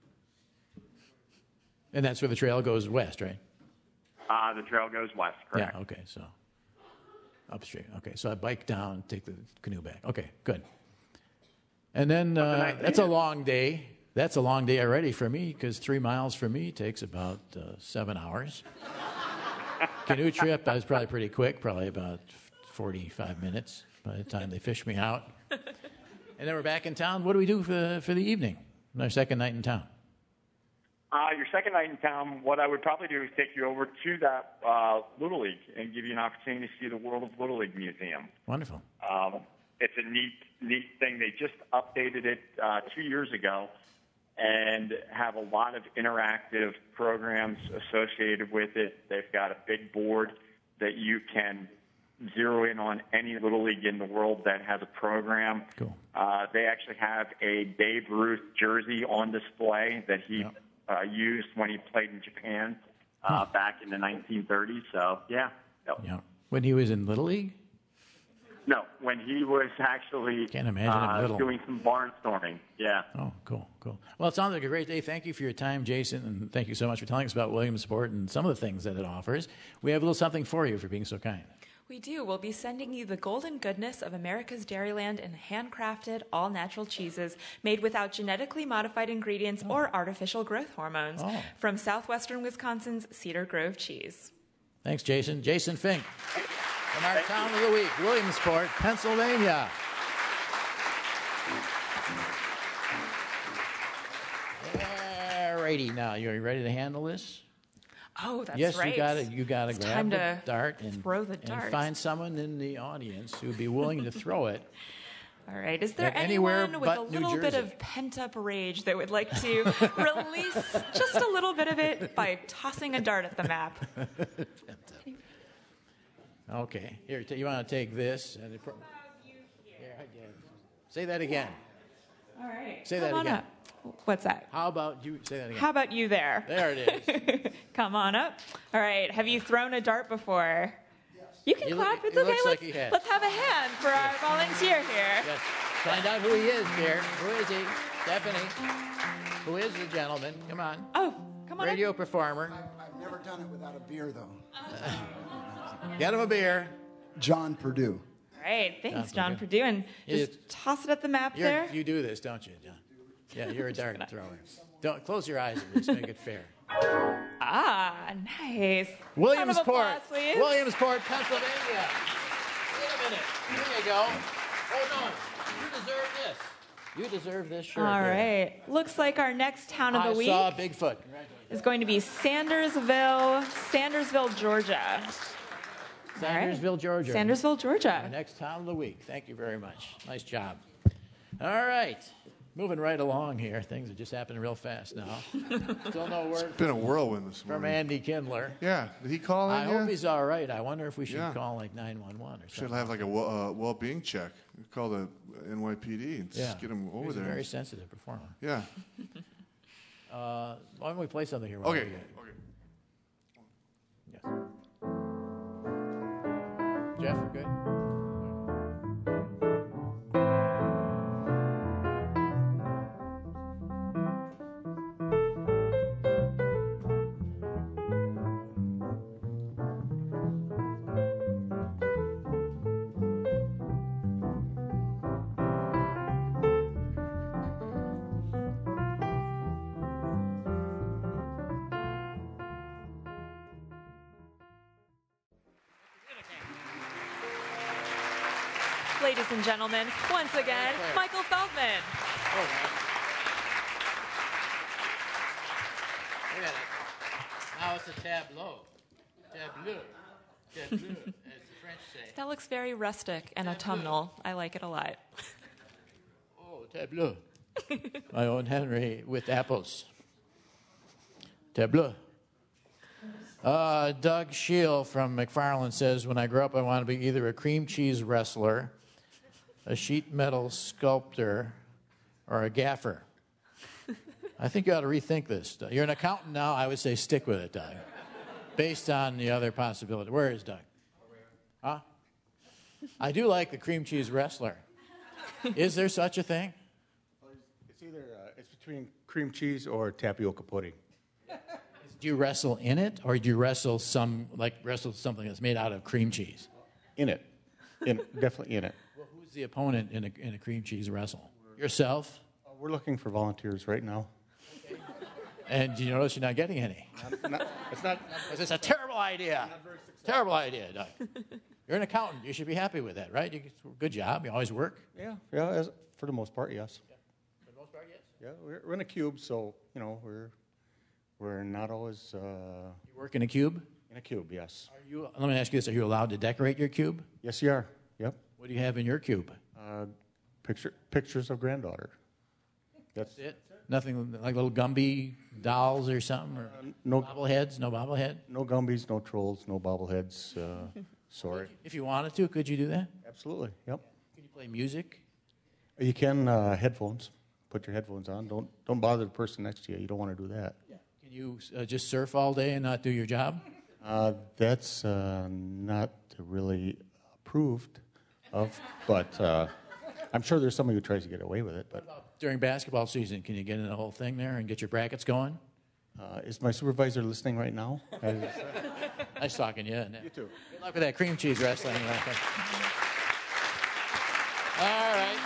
And that's where the trail goes west, right? Uh, the trail goes west, correct? Yeah. Okay. So upstream. Okay. So I bike down, take the canoe back. Okay. Good. And then uh, that's a long day. That's a long day already for me because three miles for me takes about uh, seven hours. Canoe trip, I was probably pretty quick, probably about forty-five minutes by the time they fished me out. And then we're back in town. What do we do for, for the evening? Our second night in town. Uh, your second night in town, what I would probably do is take you over to that uh, Little League and give you an opportunity to see the World of Little League Museum. Wonderful. Um, it's a neat, neat thing. They just updated it uh, two years ago and have a lot of interactive programs associated with it. They've got a big board that you can zero in on any Little League in the world that has a program. Cool. Uh, they actually have a Babe Ruth jersey on display that he Yep. uh, used when he played in Japan uh, back in the nineteen thirties. So, yeah. Yep. Yeah. When he was in Little League? No, when he was actually Can't imagine him uh, little. doing some barnstorming. Yeah. Oh, cool, cool. Well, it sounds like a great day. Thank you for your time, Jason, and thank you so much for telling us about Williamsport and some of the things that it offers. We have a little something for you for being so kind. We do. We'll be sending you the golden goodness of America's Dairyland and handcrafted, all-natural cheeses made without genetically modified ingredients or artificial growth hormones Oh. from southwestern Wisconsin's Cedar Grove Cheese. Thanks, Jason. Jason Fink from our town of the week, Williamsport, Pennsylvania. All righty, now you are ready to handle this? Oh, that's yes, right. you got to you got to It's grab time the to dart and throw the and dart. find someone in the audience who would be willing to throw it. All right. Is there At anywhere anyone with a but New little bit Jersey. of pent-up rage that would like to release just a little bit of it by tossing a dart at the map? Okay, here t- you want to take this and it pro- here, I get it. Say that again. All right. Say Come that on again. up. What's that? How about you say that again? How about you there? There it is. Come on up. All right. Have you thrown a dart before? Yes. You can He clap. look- It's he okay. looks let's, like he has. let's have a hand for our volunteer here. Yes. Find out who he is, dear. Who is he? Stephanie. Who is the gentleman? Come on. Oh, come on. Radio performer. I've never done it without a beer, though. Get him a beer. John Purdue. All right. Thanks, John John Purdue. And Yeah, just toss it at the map You're, there. you do this, don't you, John? Yeah, you're a dart thrower. Don't close your eyes and just make it fair. Ah, nice. Round of Williamsport, applause, please. Williamsport, Pennsylvania. Wait a minute. Here you go. Oh no, you deserve this. You deserve this shirt. All here. right. Looks like our next town of the I week saw Bigfoot. is going to be Sandersville, Sandersville, Georgia. Sandersville, Georgia. Sandersville, Georgia. Our next town of the week. Thank you very much. Nice job. All right. Moving right along here. Things are just happening real fast now. Still no word It's been a whirlwind this from morning. Andy Kindler. Yeah. Did he call in I yet? hope he's all right. I wonder if we should Yeah. call like nine one one or Should something. have like a well- uh, well-being check. Call the N Y P D and Yeah. just get him over He's there. a very sensitive performer. Yeah. Uh, why don't we play something here? while Okay. we get- Okay. Jeff, we're good? Ladies and gentlemen, once again, Michael Feldman. at it. Now it's a tableau. Tableau. Tableau, as the French say. That looks very rustic and autumnal. I like it a lot. Oh, tableau. My own Henry with apples. Tableau. Uh, Doug Scheel from McFarland says, when I grow up, I want to be either a cream cheese wrestler, a sheet metal sculptor, or a gaffer. I think you ought to rethink this. You're an accountant now. I would say stick with it, Doug, based on the other possibility. Where is Doug? Huh? I do like the cream cheese wrestler. Is there such a thing? It's either uh, it's between cream cheese or tapioca pudding. Do you wrestle in it, or do you wrestle some like wrestle something that's made out of cream cheese? In it, in definitely in it. Well, who's the opponent in a in a cream cheese wrestle? Yourself? Uh, we're looking for volunteers right now. And do you notice you're not getting any? Not, not, it's not. It's a terrible idea. Terrible idea, Doug. You're an accountant. You should be happy with that, right? You, good job. You always work. Yeah, yeah. As, for the most part, yes. Yeah. For the most part, yes. Yeah, we're, we're in a cube, so you know we're we're not always. Uh, you work in a cube? In a cube, yes. Are you? Let me ask you this: are you allowed to decorate your cube? Yes, you are. Yep. What do you have in your cube? Uh, picture pictures of granddaughter. That's, That's it. Nothing like little Gumby dolls or something, or uh, no bobbleheads. No bobblehead. No Gumbies, no trolls, no bobbleheads. Uh, sorry. If you wanted to, could you do that? Absolutely. Yep. Can you play music? You can uh, headphones. Put your headphones on. Don't don't bother the person next to you. You don't want to do that. Yeah. Can you uh, just surf all day and not do your job? Uh, that's uh, not really approved of, but uh, I'm sure there's somebody who tries to get away with it. But during basketball season, can you get in the whole thing there and get your brackets going? Uh, is my supervisor listening right now? Nice talking to you. You too. Good luck with that cream cheese wrestling. All right.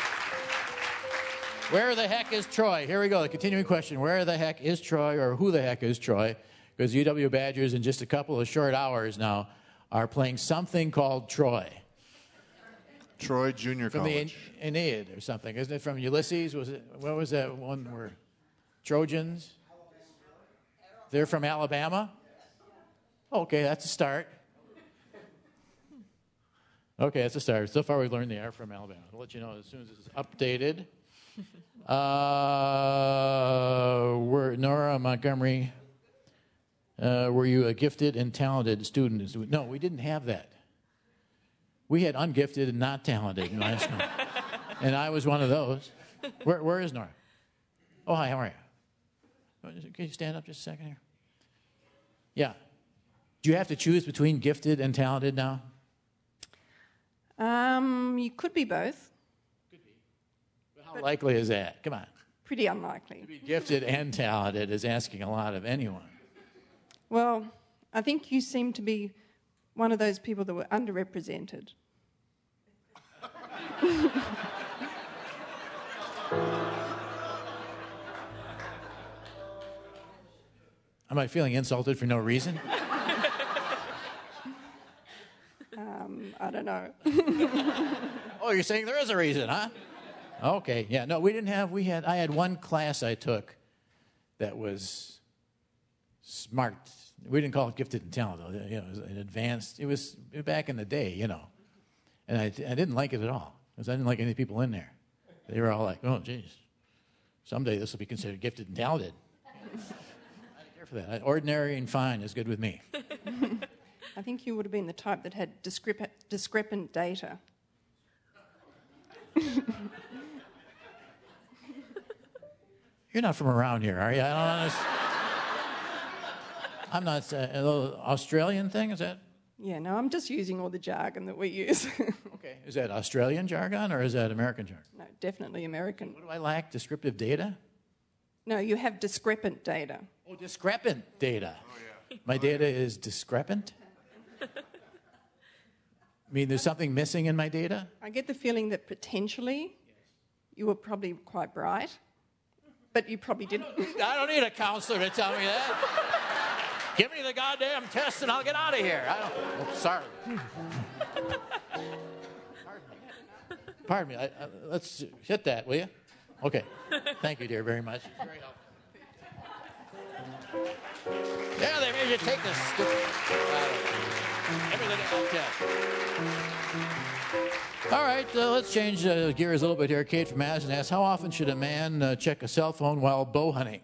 Where the heck is Troy? Here we go. The continuing question. Where the heck is Troy, or who the heck is Troy? Because U W Badgers, in just a couple of short hours now, are playing something called Troy. Troy Junior From College. the Aeneid or something. Isn't it from Ulysses? Was it? What was that one where Trojans? They're from Alabama? Okay, that's a start. Okay, that's a start. So far we've learned they are from Alabama. I'll let you know as soon as it's updated. Uh, were Nora Montgomery, uh, were you a gifted and talented student? No, we didn't have that. We had ungifted and not talented in high school. And I was one of those. Where, where is Nora? Oh, hi, how are you? Can you stand up just a second here? Yeah. Do you have to choose between gifted and talented now? Um, you could be both. How likely is that? Come on. Pretty unlikely. To be gifted and talented is asking a lot of anyone. Well, I think you seem to be one of those people that were underrepresented. Am I feeling insulted for no reason? um, I don't know. Oh, you're saying there is a reason, huh? Okay, yeah. No, we didn't have, we had, I had one class I took that was smart. We didn't call it gifted and talented, though. You know, it was an advanced, it was back in the day, you know. And I, I didn't like it at all, because I didn't like any people in there. They were all like, oh, geez, someday this will be considered gifted and talented. I didn't care for that. Ordinary and fine is good with me. I think you would have been the type that had discrep- discrepant data. You're not from around here, are you? I don't understand. I'm not, uh, a little Australian thing, is that? Yeah, no, I'm just using all the jargon that we use. Okay. Is that Australian jargon or is that American jargon? No, definitely American. What do I lack? Descriptive data? No, you have discrepant data. Oh, discrepant data. Oh, yeah. My data is discrepant? I mean, there's something missing in my data? I get the feeling that potentially you were probably quite bright, but you probably didn't. I don't need a counselor to tell me that. Give me the goddamn test and I'll get out of here. I don't, oh, sorry. Pardon me. I, I, let's hit that, will you? Okay. Thank you, dear, very much. Very helpful. Yeah, they made you take this stupid. Everything like that. All right, uh, let's change uh, gears a little bit here. Kate from Madison asks, how often should a man uh, check a cell phone while bow hunting?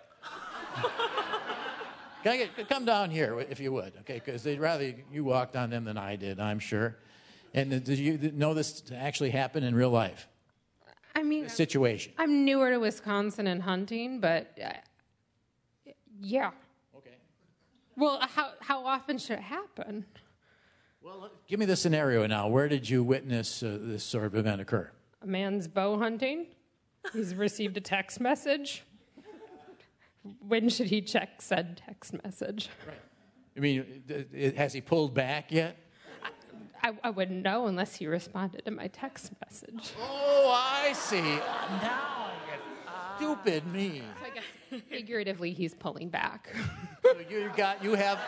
Can I get, come down here, if you would, okay? Because they'd rather you walked on them than I did, I'm sure. And uh, did you know this to actually happen in real life? I mean, This situation. I'm newer to Wisconsin and hunting, but uh, yeah. Okay. Well, how how often should it happen? Well, give me the scenario now. Where did you witness uh, this sort of event occur? A man's bow hunting. He's received a text message. When should he check said text message? Right. I mean, th- has he pulled back yet? I, I wouldn't know unless he responded to my text message. Oh, I see. Now, stupid me. So I guess figuratively, he's pulling back. So you got, you have.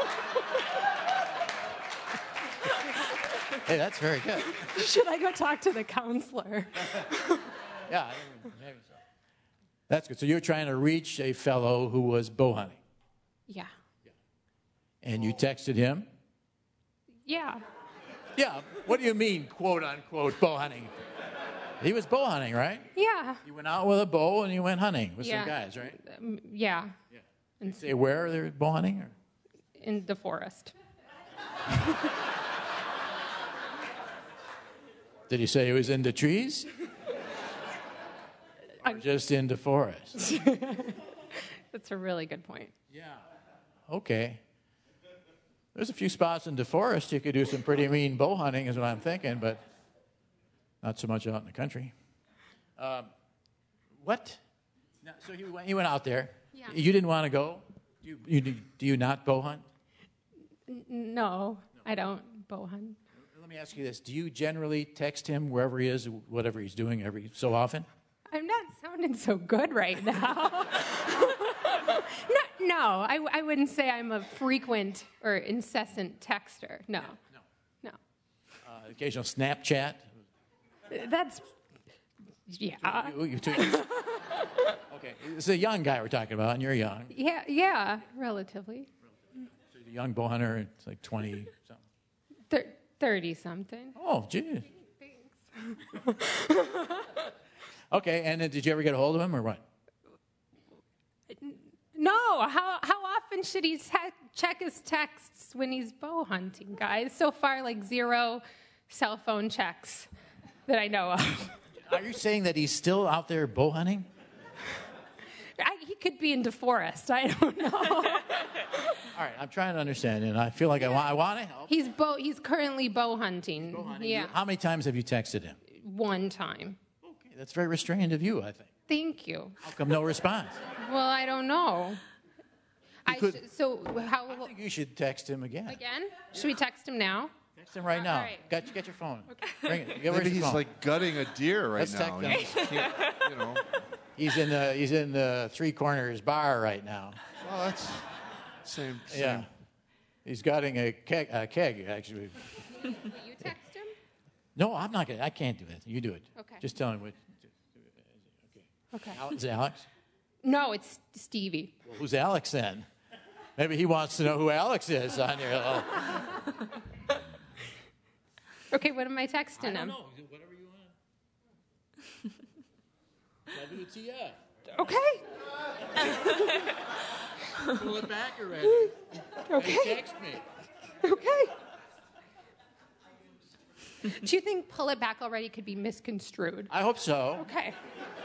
Hey, that's very good. Should I go talk to the counselor? Yeah, maybe so. That's good. So you're trying to reach a fellow who was bow hunting, Yeah. and you texted him. Yeah. Yeah. What do you mean, quote unquote, bow hunting? He was bow hunting, right? Yeah. You went out with a bow and you went hunting with Yeah. some guys, right? Um, yeah. Yeah. Did you say where they're bow hunting? Or? In the forest. Did he say he was into trees? Or just into forest? That's a really good point. Yeah. Okay. There's a few spots in DeForest you could do some pretty mean bow hunting, is what I'm thinking, but not so much out in the country. Um, what? No, so he went, he went out there. Yeah. You didn't want to go? Do you, you, do you not bow hunt? N- no, I don't bow hunt. Let me ask you this. Do you generally text him wherever he is, whatever he's doing, every so often? I'm not sounding so good right now. no, no I, I wouldn't say I'm a frequent or incessant texter. No. No. No. Uh, occasional Snapchat? That's, yeah. You, you two, okay. It's a young guy we're talking about, and you're young. Yeah, yeah, relatively. So the young bow hunter, it's like twenty something. Thir- thirty-something. Oh, gee. Okay, and then did you ever get a hold of him or what? No, how how often should he te- check his texts when he's bow hunting, guys? So far, like zero cell phone checks that I know of. Are you saying that he's still out there bow hunting? I, he could be in DeForest. I don't know. All right, I'm trying to understand, and I feel like I, wa- I want to help. He's bow. He's currently bow hunting. Bow hunting. Yeah, How many times have you texted him? one time. Okay, that's very restrained of you, I think. Thank you. How come no response? Well, I don't know. I could- sh- so how I think you should text him again. again? Should we text him now? Text him right now. All right. Get, get your phone. Bring it. Get- where's Maybe your he's phone? like gutting a deer right Let's now. text He him. can't, you know. He's in the he's in the Three Corners bar right now. Well, that's same. same. Yeah, he's gutting a keg, a keg actually. Will you text him? No, I'm not gonna. I can't do that. You do it. Okay. Just tell him what. Okay. Alex, is it Alex? No, it's Stevie. Well, who's Alex then? Maybe he wants to know who Alex is on here. Oh. Okay, what am I texting I him? don't know. Whatever you want. W T F. Okay. Pull it back already. Okay. Hey, text me. Okay. Do you think pull it back already could be misconstrued? I hope so. Okay.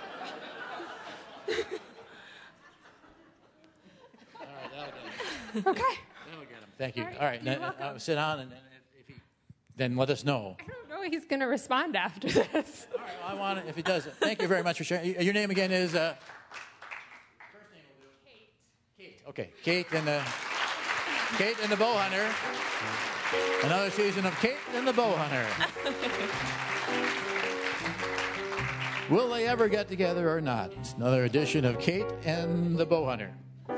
All right, that'll get him. Okay. That'll get him. Thank you. All right, All right, you're then, welcome. uh, sit down and, and if he, then let us know. I don't know he's going to respond after this. All right, well, I want it if he does it. Thank you very much for sharing. Your name again is. Uh, first name will do. Kate. Kate. Okay, Kate and the Kate and the Bow Hunter. Another season of Kate and the Bow Hunter. Will they ever get together or not? It's another edition of Kate and the Bow Hunter.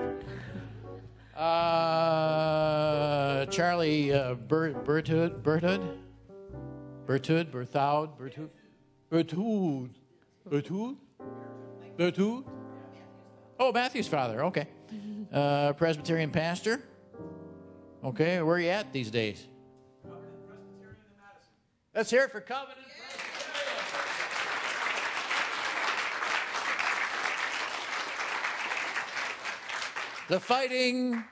Uh, Charlie uh, Ber- Bertud, Bertud, Bertud, Berthoud, Bertud, Bertud, Bertud, Bertud. Oh, Matthew's father. Okay. Uh, Presbyterian pastor. Okay, where are you at these days? Let's hear it for Covenant. The Fighting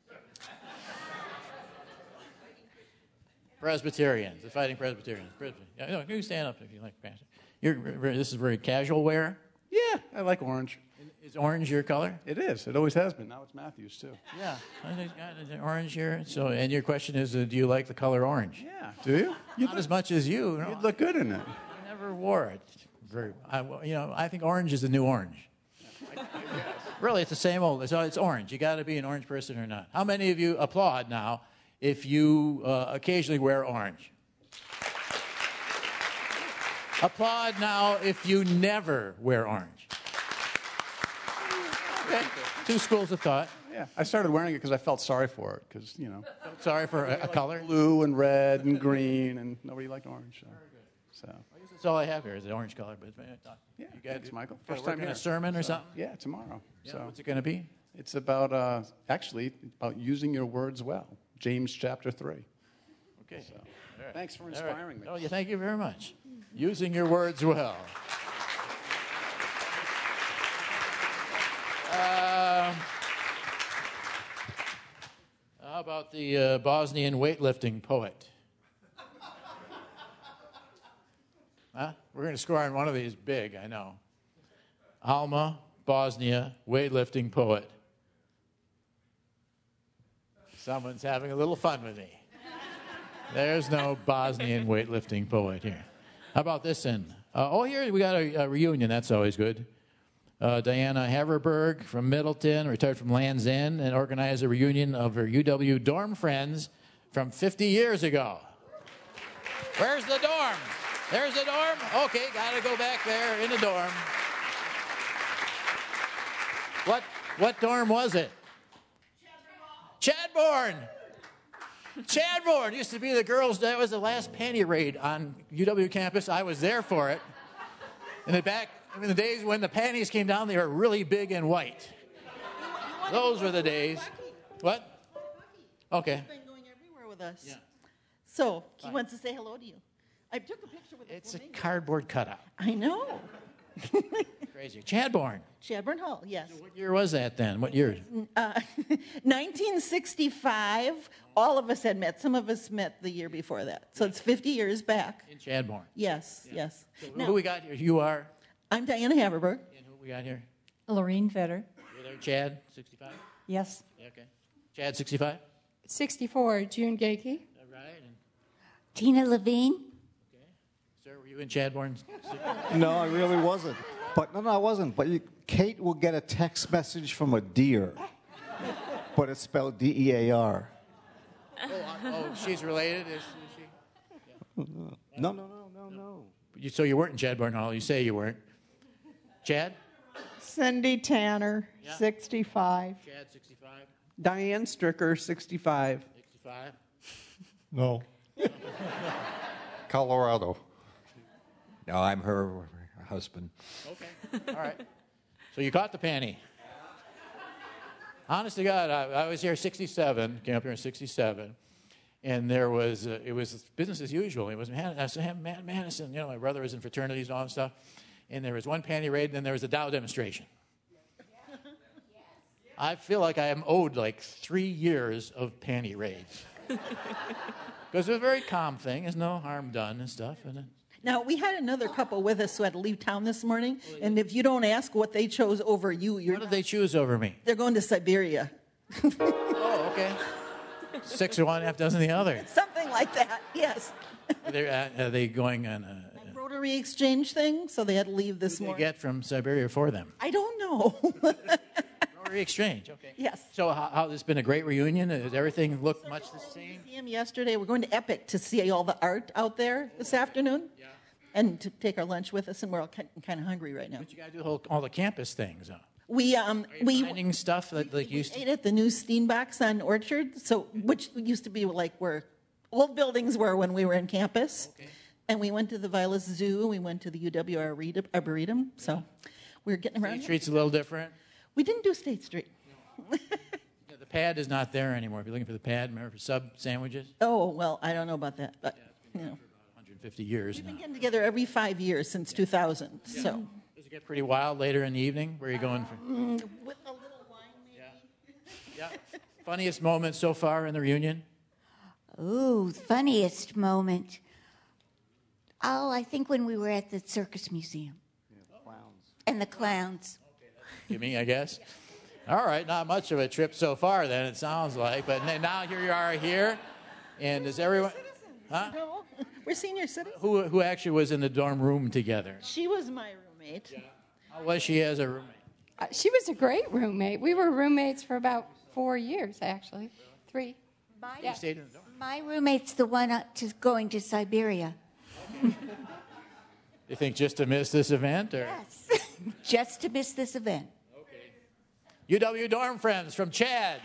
Presbyterians. The Fighting Presbyterians. Presbyterians. Yeah, no, you can stand up if you like, Pastor. You're, this is very casual wear. Yeah, I like orange. Is orange your color? It is. It always has been. Now it's Matthew's too. Yeah, I think got an orange here. So, and your question is, uh, do you like the color orange? Yeah. Do you? You'd Not look, as much as you. No, you'd look good in it. I never wore it. Very. I, you know, I think orange is the new orange. Really, it's the same old. So it's orange. You got to be an orange person or not. How many of you applaud now if you uh, occasionally wear orange? Applaud now if you never wear orange. Okay. Two schools of thought. Yeah, I started wearing it because I felt sorry for it. Because you know, felt sorry for a, a color. Blue and red and green, and nobody liked orange. So, so. That's all I have here is the orange color. But uh, yeah, you got it's Michael. First First time time in here. a sermon or So, something. Yeah, tomorrow. Yeah, so what's it going to be? It's about uh, actually about using your words well. James chapter three. Okay. So, right. Thanks for All inspiring right. me. Oh, yeah, thank you very much. Using your words well. Uh, how about the uh, Bosnian weightlifting poet? Huh? We're going to score on one of these big, I know. Alma, Bosnia, weightlifting poet. Someone's having a little fun with me. There's no Bosnian weightlifting poet here. How about this one? Uh, oh, here we got a, a reunion. That's always good. Uh, Diana Haverberg from Middleton, retired from Land's End, and organized a reunion of her U W dorm friends from fifty years ago. Where's the dorm? There's the dorm. Okay, got to go back there in the dorm. What what dorm was it? Chadbourne. Chadbourne used to be the girls. That was the last panty raid on U W campus. I was there for it. In the back, in the days when the panties came down, they were really big and white. Those were the days. What? Okay. He's been going everywhere with us. Yeah. So he wants to say hello to you. I took a picture with It's a cardboard cutout. I know. Crazy. Chadbourne. Chadbourne Hall, yes. What year was that then? What year? Uh, nineteen sixty-five, all of us had met. Some of us met the year before that. So it's fifty years back. In Chadbourne. Yes, Yeah. yes. So Now, who we got here? You are? I'm Diana Haverberg. And who we got here? Lorraine Vetter. You're there, Chad, sixty-five? Yes. Yeah, okay. Chad, sixty-five? sixty-four, June Gakey. All right. And Tina Levine. sir, were you in Chadbourne? No, I really wasn't. But no, no, I wasn't. But you, Kate will get a text message from a deer, but it's spelled D E A R. Oh, oh, she's related? Is, is she? No, no, no, no, no. You, so you weren't in Chadbourne Hall. You say you weren't. Chad? Cindy Tanner, Yeah. sixty-five. Chad, sixty-five? Diane Stricker, sixty-five. sixty-five? No. Colorado. No, I'm her husband. Okay. All right. So you caught the panty. Honest to God, I, I was here sixty-seven, came up here in sixty-seven, and there was, uh, it was business as usual. It was Man- Man- Madison, you know, my brother was in fraternities and all that stuff, and there was one panty raid, and then there was a Dow demonstration. I feel like I am owed like three years of panty raids. Because it was a very calm thing. There's no harm done and stuff. And then, Now, we had another couple with us who had to leave town this morning, and if you don't ask what they chose over you, you're what did they choose over me? They're going to Siberia. Oh, okay. Six of one, half dozen the other. Something like that, yes. They're, uh, are they going on a, Rotary exchange thing, so they had to leave this what do they morning. get from Siberia for them? I don't know. Rotary exchange, okay. Yes. So how, how, this been a great reunion? Does everything look much the same? Museum yesterday. We're going to Epic to see all the art out there this afternoon. Yeah. And to take our lunch with us, and we're all kind of hungry right now. But you got to do the whole, all the campus things. Huh? We um Are you we finding stuff that like used to. ate at the new Steenbox on Orchard, so which used to be like where old buildings were when we were in campus. Okay. And we went to the Vilas Zoo, and we went to the U W Arboretum. So we were getting around. State Street's a little different. We didn't do State Street. The pad is not there anymore. If you're looking for the pad, remember for sub sandwiches? Oh, well, I don't know about that. But, you know. one hundred fifty years We've now. been getting together every five years since two thousand. Yeah. So. Does it get pretty wild later in the evening? Where are you going for? Mm, with a little wine, maybe. Yeah. Funniest moment so far in the reunion? Ooh, funniest moment. Oh, I think when we were at the Circus Museum. And the clowns. Give me, I guess. All right, not much of a trip so far then, it sounds like. But n- now here you are here. And does everyone... Huh? No, we're senior citizens. Who, who actually was in the dorm room together? She was my roommate. How was she as a roommate? Uh, she was a great roommate. We were roommates for about four years, actually. Three. My, You stayed in the dorm. my roommate's the one up to going to Siberia. You think just to miss this event? Or? Yes. Just to miss this event. U W dorm friends from Chad.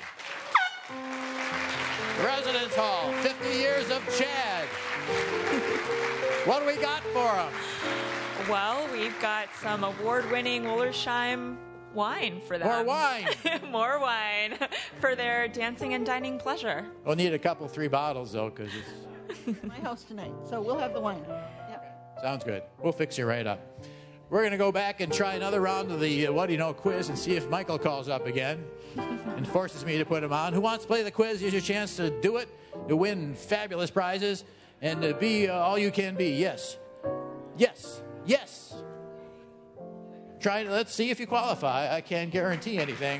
Residence Hall, fifty years of Chad. What do we got for them? Well, we've got some award-winning Wollersheim wine for them. More wine. More wine for their dancing and dining pleasure. We'll need a couple, three bottles, though, because it's... My house tonight, so we'll have the wine. Sounds good. We'll fix you right up. We're going to go back and try another round of the uh, What Do You Know quiz and see if Michael calls up again and forces me to put him on. Who wants to play the quiz? Here's your chance to do it, to win fabulous prizes, and to be uh, all you can be. Yes. Yes. Yes. Try to, let's see if you qualify. I can't guarantee anything.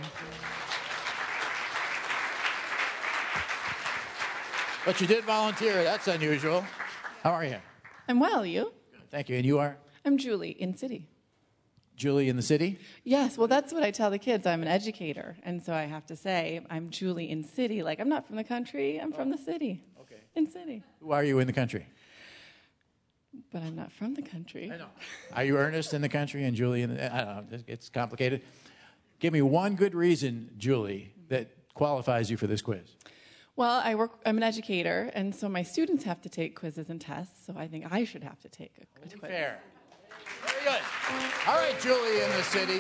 But you did volunteer. That's unusual. How are you? I'm well, you? Thank you. And you are? I'm Julie in city. Julie in the city? Yes, well, that's what I tell the kids. I'm an educator, and so I have to say I'm Julie in city. Like, I'm not from the country, I'm from the city. Okay. In city. Who are you in the country? But I'm not from the country. I know. Are you Ernest in the country and Julie in the... I don't know. It's complicated. Give me one good reason, Julie, that qualifies you for this quiz. Well, I work. I'm an educator, and so my students have to take quizzes and tests, so I think I should have to take a, a quiz. Fair. Very good. All right, Julie in the city.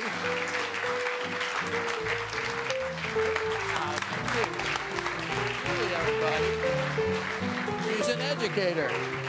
Julie, everybody. She's an educator.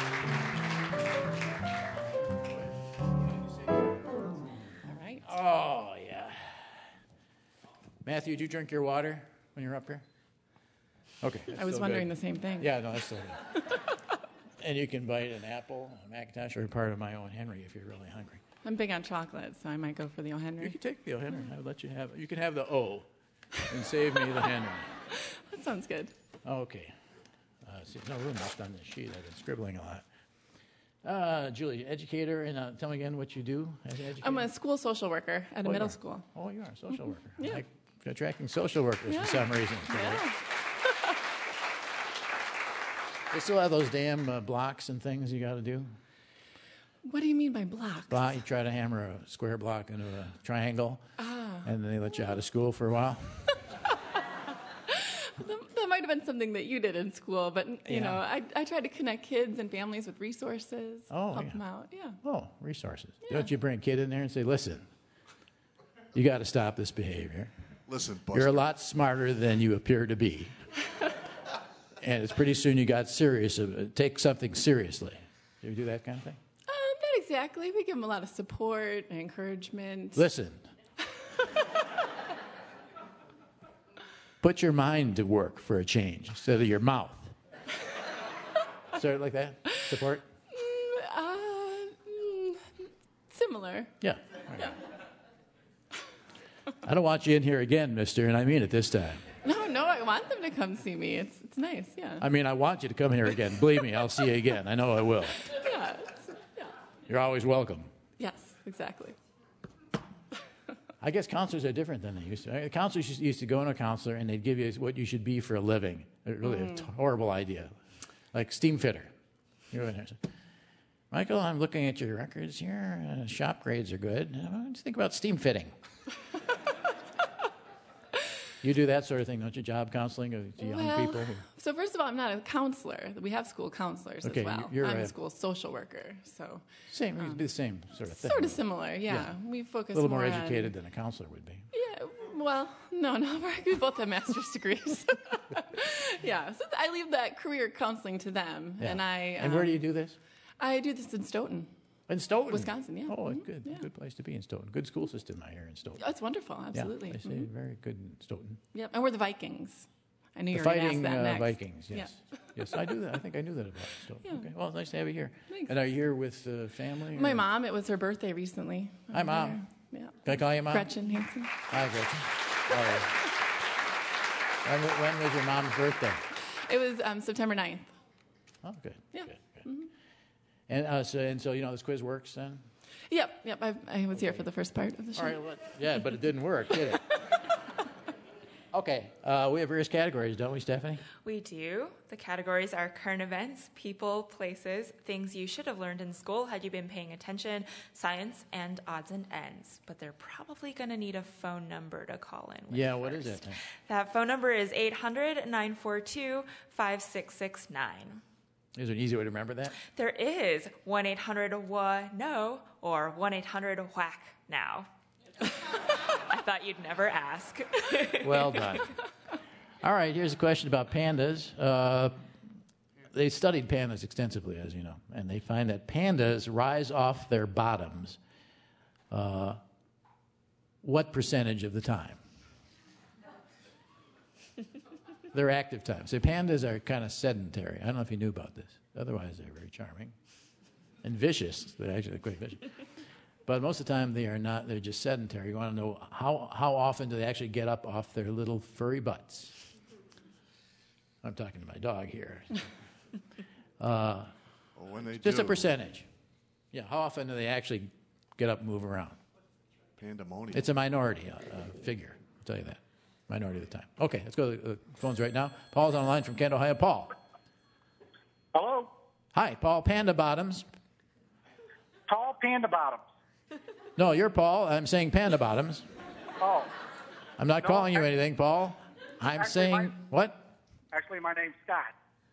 All right. Oh, yeah. Matthew, did you drink your water when you were up here? Okay. I was wondering the same thing. Yeah, no, that's still good. And you can bite an apple, a Macintosh, or part of my O. Henry if you're really hungry. I'm big on chocolate, so I might go for the O. Henry. You can take the O. Henry. I would let you have it. You can have the O and save me the Henry. That sounds good. Okay. Uh, see, there's no room left on this sheet. I've been scribbling a lot. Uh, Julie, educator, and uh, tell me again what you do as an educator. I'm a school social worker at a Oh, middle you are. school. Oh, you are a social worker. Yeah. Like attracting social workers Yeah. for some reason. Yeah. They still have those damn uh, blocks and things you got to do. What do you mean by blocks? Block, you try to hammer a square block into a triangle, Ah. and then they let you out of school for a while. That, that might have been something that you did in school, but you Yeah. know, I, I try to connect kids and families with resources, Oh, help yeah. them out. Yeah. Oh, resources. Don't you bring a kid in there and say, listen, you got to stop this behavior. Listen, You're a Buster. lot smarter than you appear to be. And it's pretty soon you got serious. Uh, take something seriously. Do you do that kind of thing? Um, not exactly. We give them a lot of support and encouragement. Listen. Put your mind to work for a change instead of your mouth. Start like that? Support? Mm, uh, mm, similar. Yeah. Okay. I don't want you in here again, mister, and I mean it this time. No, no, I want them to come see me. It's it's nice, yeah. I mean, I want you to come here again. Believe me, I'll see you again. I know I will. Yeah, it's- yeah. You're always welcome. Yes, exactly. I guess counselors are different than they used to. Uh, Counselors used- used to go into a counselor and they'd give you what you should be for a living. Uh, Really Mm. a t- horrible idea. Like steam fitter. You go in there and say, Michael, I'm looking at your records here. Uh, shop grades are good. Uh, What do you think about steam fitting? You do that sort of thing, don't you? Job counseling of to young Well, people? so first of all, I'm not a counselor. We have school counselors Okay, as well. you're I'm a a- school social worker, so Same, it'd be the same sort of thing. sort of similar. Yeah, we focus A little more more on- educated than a counselor would be. Yeah, Well, no, no, we both have master's degrees. Yeah, so I leave that career counseling to them, Yeah. and I. And where do um, you do this? I do this in Stoughton. In Stoughton? Wisconsin, yeah. Oh, Mhm, good. yeah. Good place to be in Stoughton. Good school system I hear in Stoughton. Oh, it's wonderful, absolutely. Yeah, they say Mhm. very good in Stoughton. Yep, and we're the Vikings. I knew The you were going to ask Fighting that uh, next. Vikings, yes. Yeah. Yes, I do that. I think I knew that about Stoughton. Yeah. Okay. Well, it's nice to have you here. Thanks. And are you here with uh, family? My or- mom, it was her birthday recently. Hi, I'm Mom. here. Yeah. Can I call you Mom? Gretchen Hansen. Hi, Gretchen. All right. When, when was your mom's birthday? It was um, September ninth. Oh, good. Yeah. Good, good. And, uh, so, and so, you know, this quiz works then? Yep, yep. I, I was here for the first part of the show. All right. Well, yeah, but it didn't work, did it? Okay. Uh, we have various categories, don't we, Stephanie? We do. The categories are current events, people, places, things you should have learned in school had you been paying attention, science, and odds and ends. But they're probably going to need a phone number to call in with Yeah, what is it then? That phone number is eight hundred, nine four two, five six six nine. Is there an easy way to remember that? There is one eight hundred W A N O or one eight hundred whack now. I thought you'd never ask. Well done. All right, here's a question about pandas. Uh, they studied pandas extensively, as you know, and they find that pandas rise off their bottoms uh, what percentage of the time? Their active time. So pandas are kind of sedentary. I don't know if you knew about this. Otherwise, they're very charming and vicious. They're actually quite vicious. But most of the time, they are not. They're just sedentary. You want to know how, how often do they actually get up off their little furry butts? I'm talking to my dog here. Uh, Well, when they just do, a percentage. Yeah, how often do they actually get up and move around? Pandemonium. It's a minority uh, uh, figure, I'll tell you that. Minority of the time. Okay, let's go to the uh, phones right now. Paul's on the line from Kent, Ohio. Paul. Hello? Hi, Paul. Panda Bottoms. Tall panda bottoms. No, you're Paul. I'm saying Panda Bottoms. Oh. I'm not No, calling you I- anything, Paul. I'm Actually, saying, my- what? Actually, my name's Scott.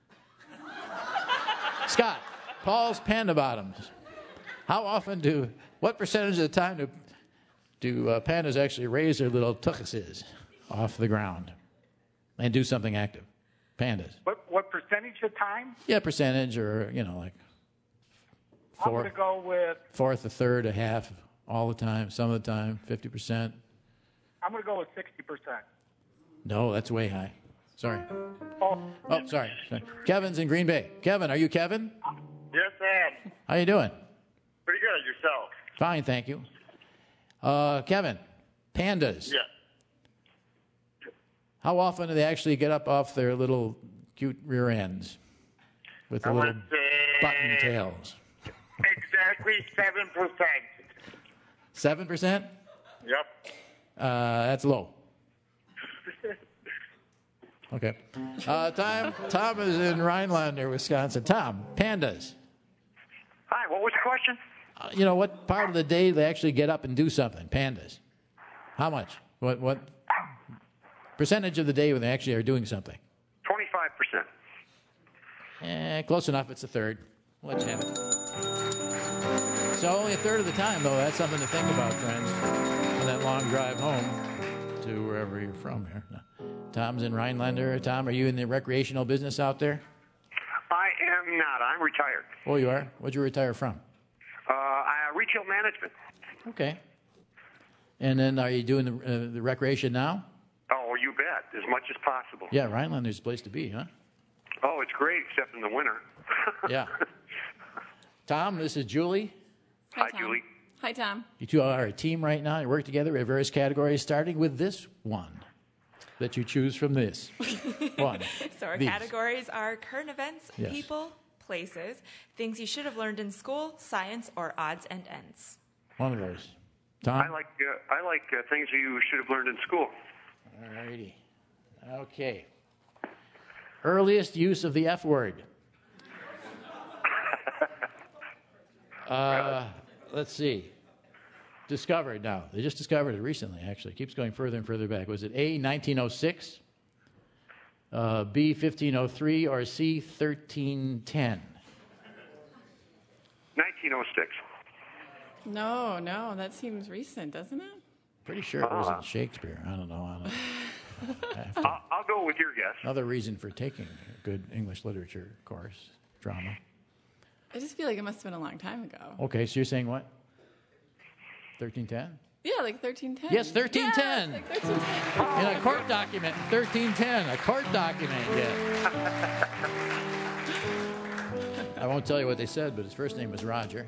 Scott, Paul's Panda Bottoms. How often do, what percentage of the time do, do uh, pandas actually raise their little tuchuses off the ground and do something active? Pandas. What what percentage of time? Yeah, percentage or, you know, like I'm four, going to go with, fourth, a third, a half, all the time, some of the time, fifty percent. I'm going to go with sixty percent. No, that's way high. Sorry. Oh, Oh, sorry. sorry. Kevin's in Green Bay. Kevin, are you Kevin? Yes, I am. How you doing? Pretty good. Yourself? Fine, thank you. Uh, Kevin, pandas. Yeah. How often do they actually get up off their little cute rear ends with the I little would say button tails? exactly seven percent. Seven percent? Yep. Uh, that's low. Okay. Uh, Tom, Tom is in Rhinelander, Wisconsin. Tom, pandas. Hi. What was the question? Uh, you know, what part of the day they actually get up and do something? Pandas. How much? What what percentage of the day when they actually are doing something? Twenty-five percent. Eh, close enough. It's a third. Let's have it. So only a third of the time, though. That's something to think about, friends, on that long drive home to wherever you're from here. No. Tom's in Rhinelander. Tom, are you in the recreational business out there? I am not. I'm retired. Oh, you are? What'd you retire from? Uh, I, retail management. Okay. And then are you doing the, uh, the recreation now? Oh, you bet. As much as possible. Yeah, Rhinelander's a place to be, huh? Oh, it's great, except in the winter. Yeah. Tom, this is Julie. Hi, Tom. Julie. Hi, Tom. You two are a team right now. You work together. We have various categories, starting with this one that you choose from this one. So our These. categories are current events, Yes. people, places, things you should have learned in school, science, or odds and ends. One of those. Tom? I like uh, I like uh, things you should have learned in school. All righty. Okay. Earliest use of the F word. Uh, let's see. Discovered now. They just discovered it recently, actually. It keeps going further and further back. Was it A, nineteen oh six, uh, B, fifteen oh three, or C, thirteen ten? nineteen oh six. No, no, that seems recent, doesn't it? Pretty sure it was Ah. in Shakespeare. I don't know. I don't I have to- I'll, I'll go with your guess. Another reason for taking a good English literature course, drama. I just feel like it must have been a long time ago. Okay, so you're saying what? thirteen ten? Yeah, like thirteen ten. Yes, thirteen ten. Yes, like thirteen ten. In a court document, thirteen ten, a court document, yeah. I won't tell you what they said, but his first name was Roger.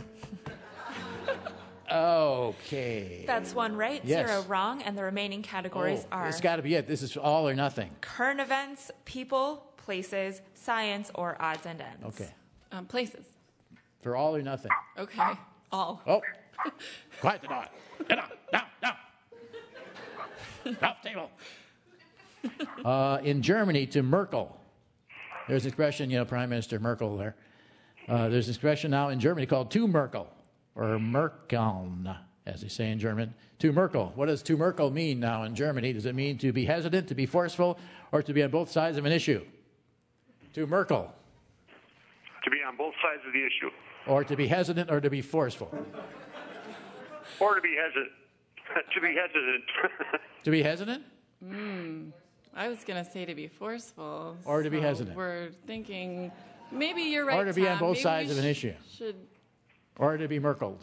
Okay. That's one right, Yes. zero wrong, and the remaining categories Oh, are it's got to be it. This is all or nothing. current events, people, places, science, or odds and ends. Okay. Um, places. For all or nothing. Okay. All. Oh, quiet the dog. Get down, down, down. Off table. Uh, in Germany, to Merkel. There's an expression, you know, Prime Minister Merkel there. Uh, there's an expression now in Germany called to Merkel, or Merkeln, as they say in German. To Merkel. What does to Merkel mean now in Germany? Does it mean to be hesitant, to be forceful, or to be on both sides of an issue? To Merkel. To be on both sides of the issue. Or to be hesitant or to be forceful? Or to be hesitant. to be hesitant. To be hesitant? Mm, I was going to say to be forceful. Or to be so hesitant. We're thinking, maybe you're right, Or to be on Tom. both Maybe sides we of an sh- issue. Should Or to be Merkeled?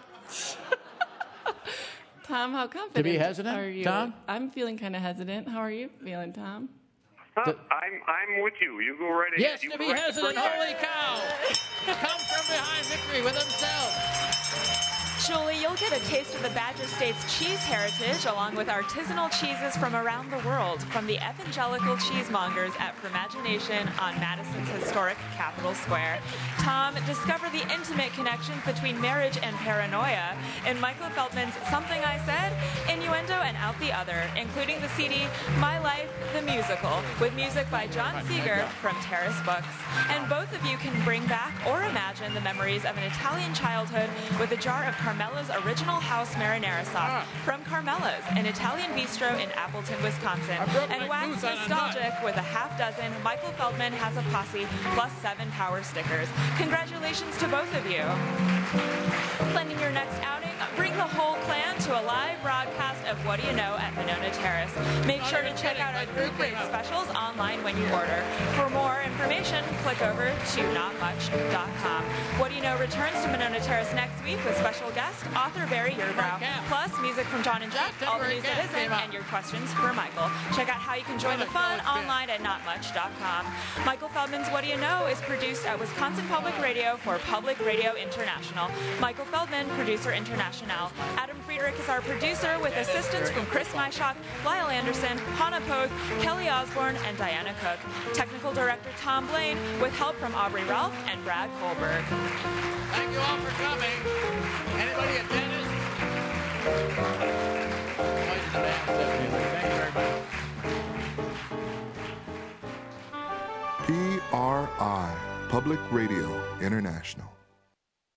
Tom, how confident To be hesitant, are you? Tom? I'm feeling kind of hesitant. How are you feeling, Tom? Huh? I'm I'm with you. You go right ahead. Yes, you to go be right hesitant. first. Holy cow! Come from behind victory with himself. Julie, you'll get a taste of the Badger State's cheese heritage along with artisanal cheeses from around the world from the evangelical cheesemongers at Fromagination on Madison's historic Capitol Square. Tom, discover the intimate connections between marriage and paranoia in Michael Feldman's Something I Said, Innuendo, and Out the Other, including the C D My Life, the Musical, with music by John Seeger from Terrace Books. And both of you can bring back or imagine the memories of an Italian childhood with a jar of Carmela's original house marinara sauce from Carmela's, an Italian bistro in Appleton, Wisconsin. And wax nostalgic with a half dozen Michael Feldman Has a Posse plus seven power stickers. Congratulations to both of you. Planning your next outing? Bring the whole clan to a live broadcast of What Do You Know at Monona Terrace. Make sure to check out our group rate specials online when you order. For more information, click over to not much dot com. What Do You Know returns to Monona Terrace next week with special guest, author Barry Yerbrow, plus music from John and Jeff, all the news that isn't, and your questions for Michael. Check out how you can join the fun online at not much dot com. Michael Feldman's What Do You Know is produced at Wisconsin Public Radio for Public Radio International. Michael Feldman, producer international. Adam Friedrich is our producer with assistance from Chris Myshock, Lyle Anderson, Hannah Poth, Kelly Osborne, and Diana Cook. Technical director Tom Blaine with help from Aubrey Ralph and Brad Kohlberg. Thank you all for coming. Anybody attended? P R I, Public Radio International.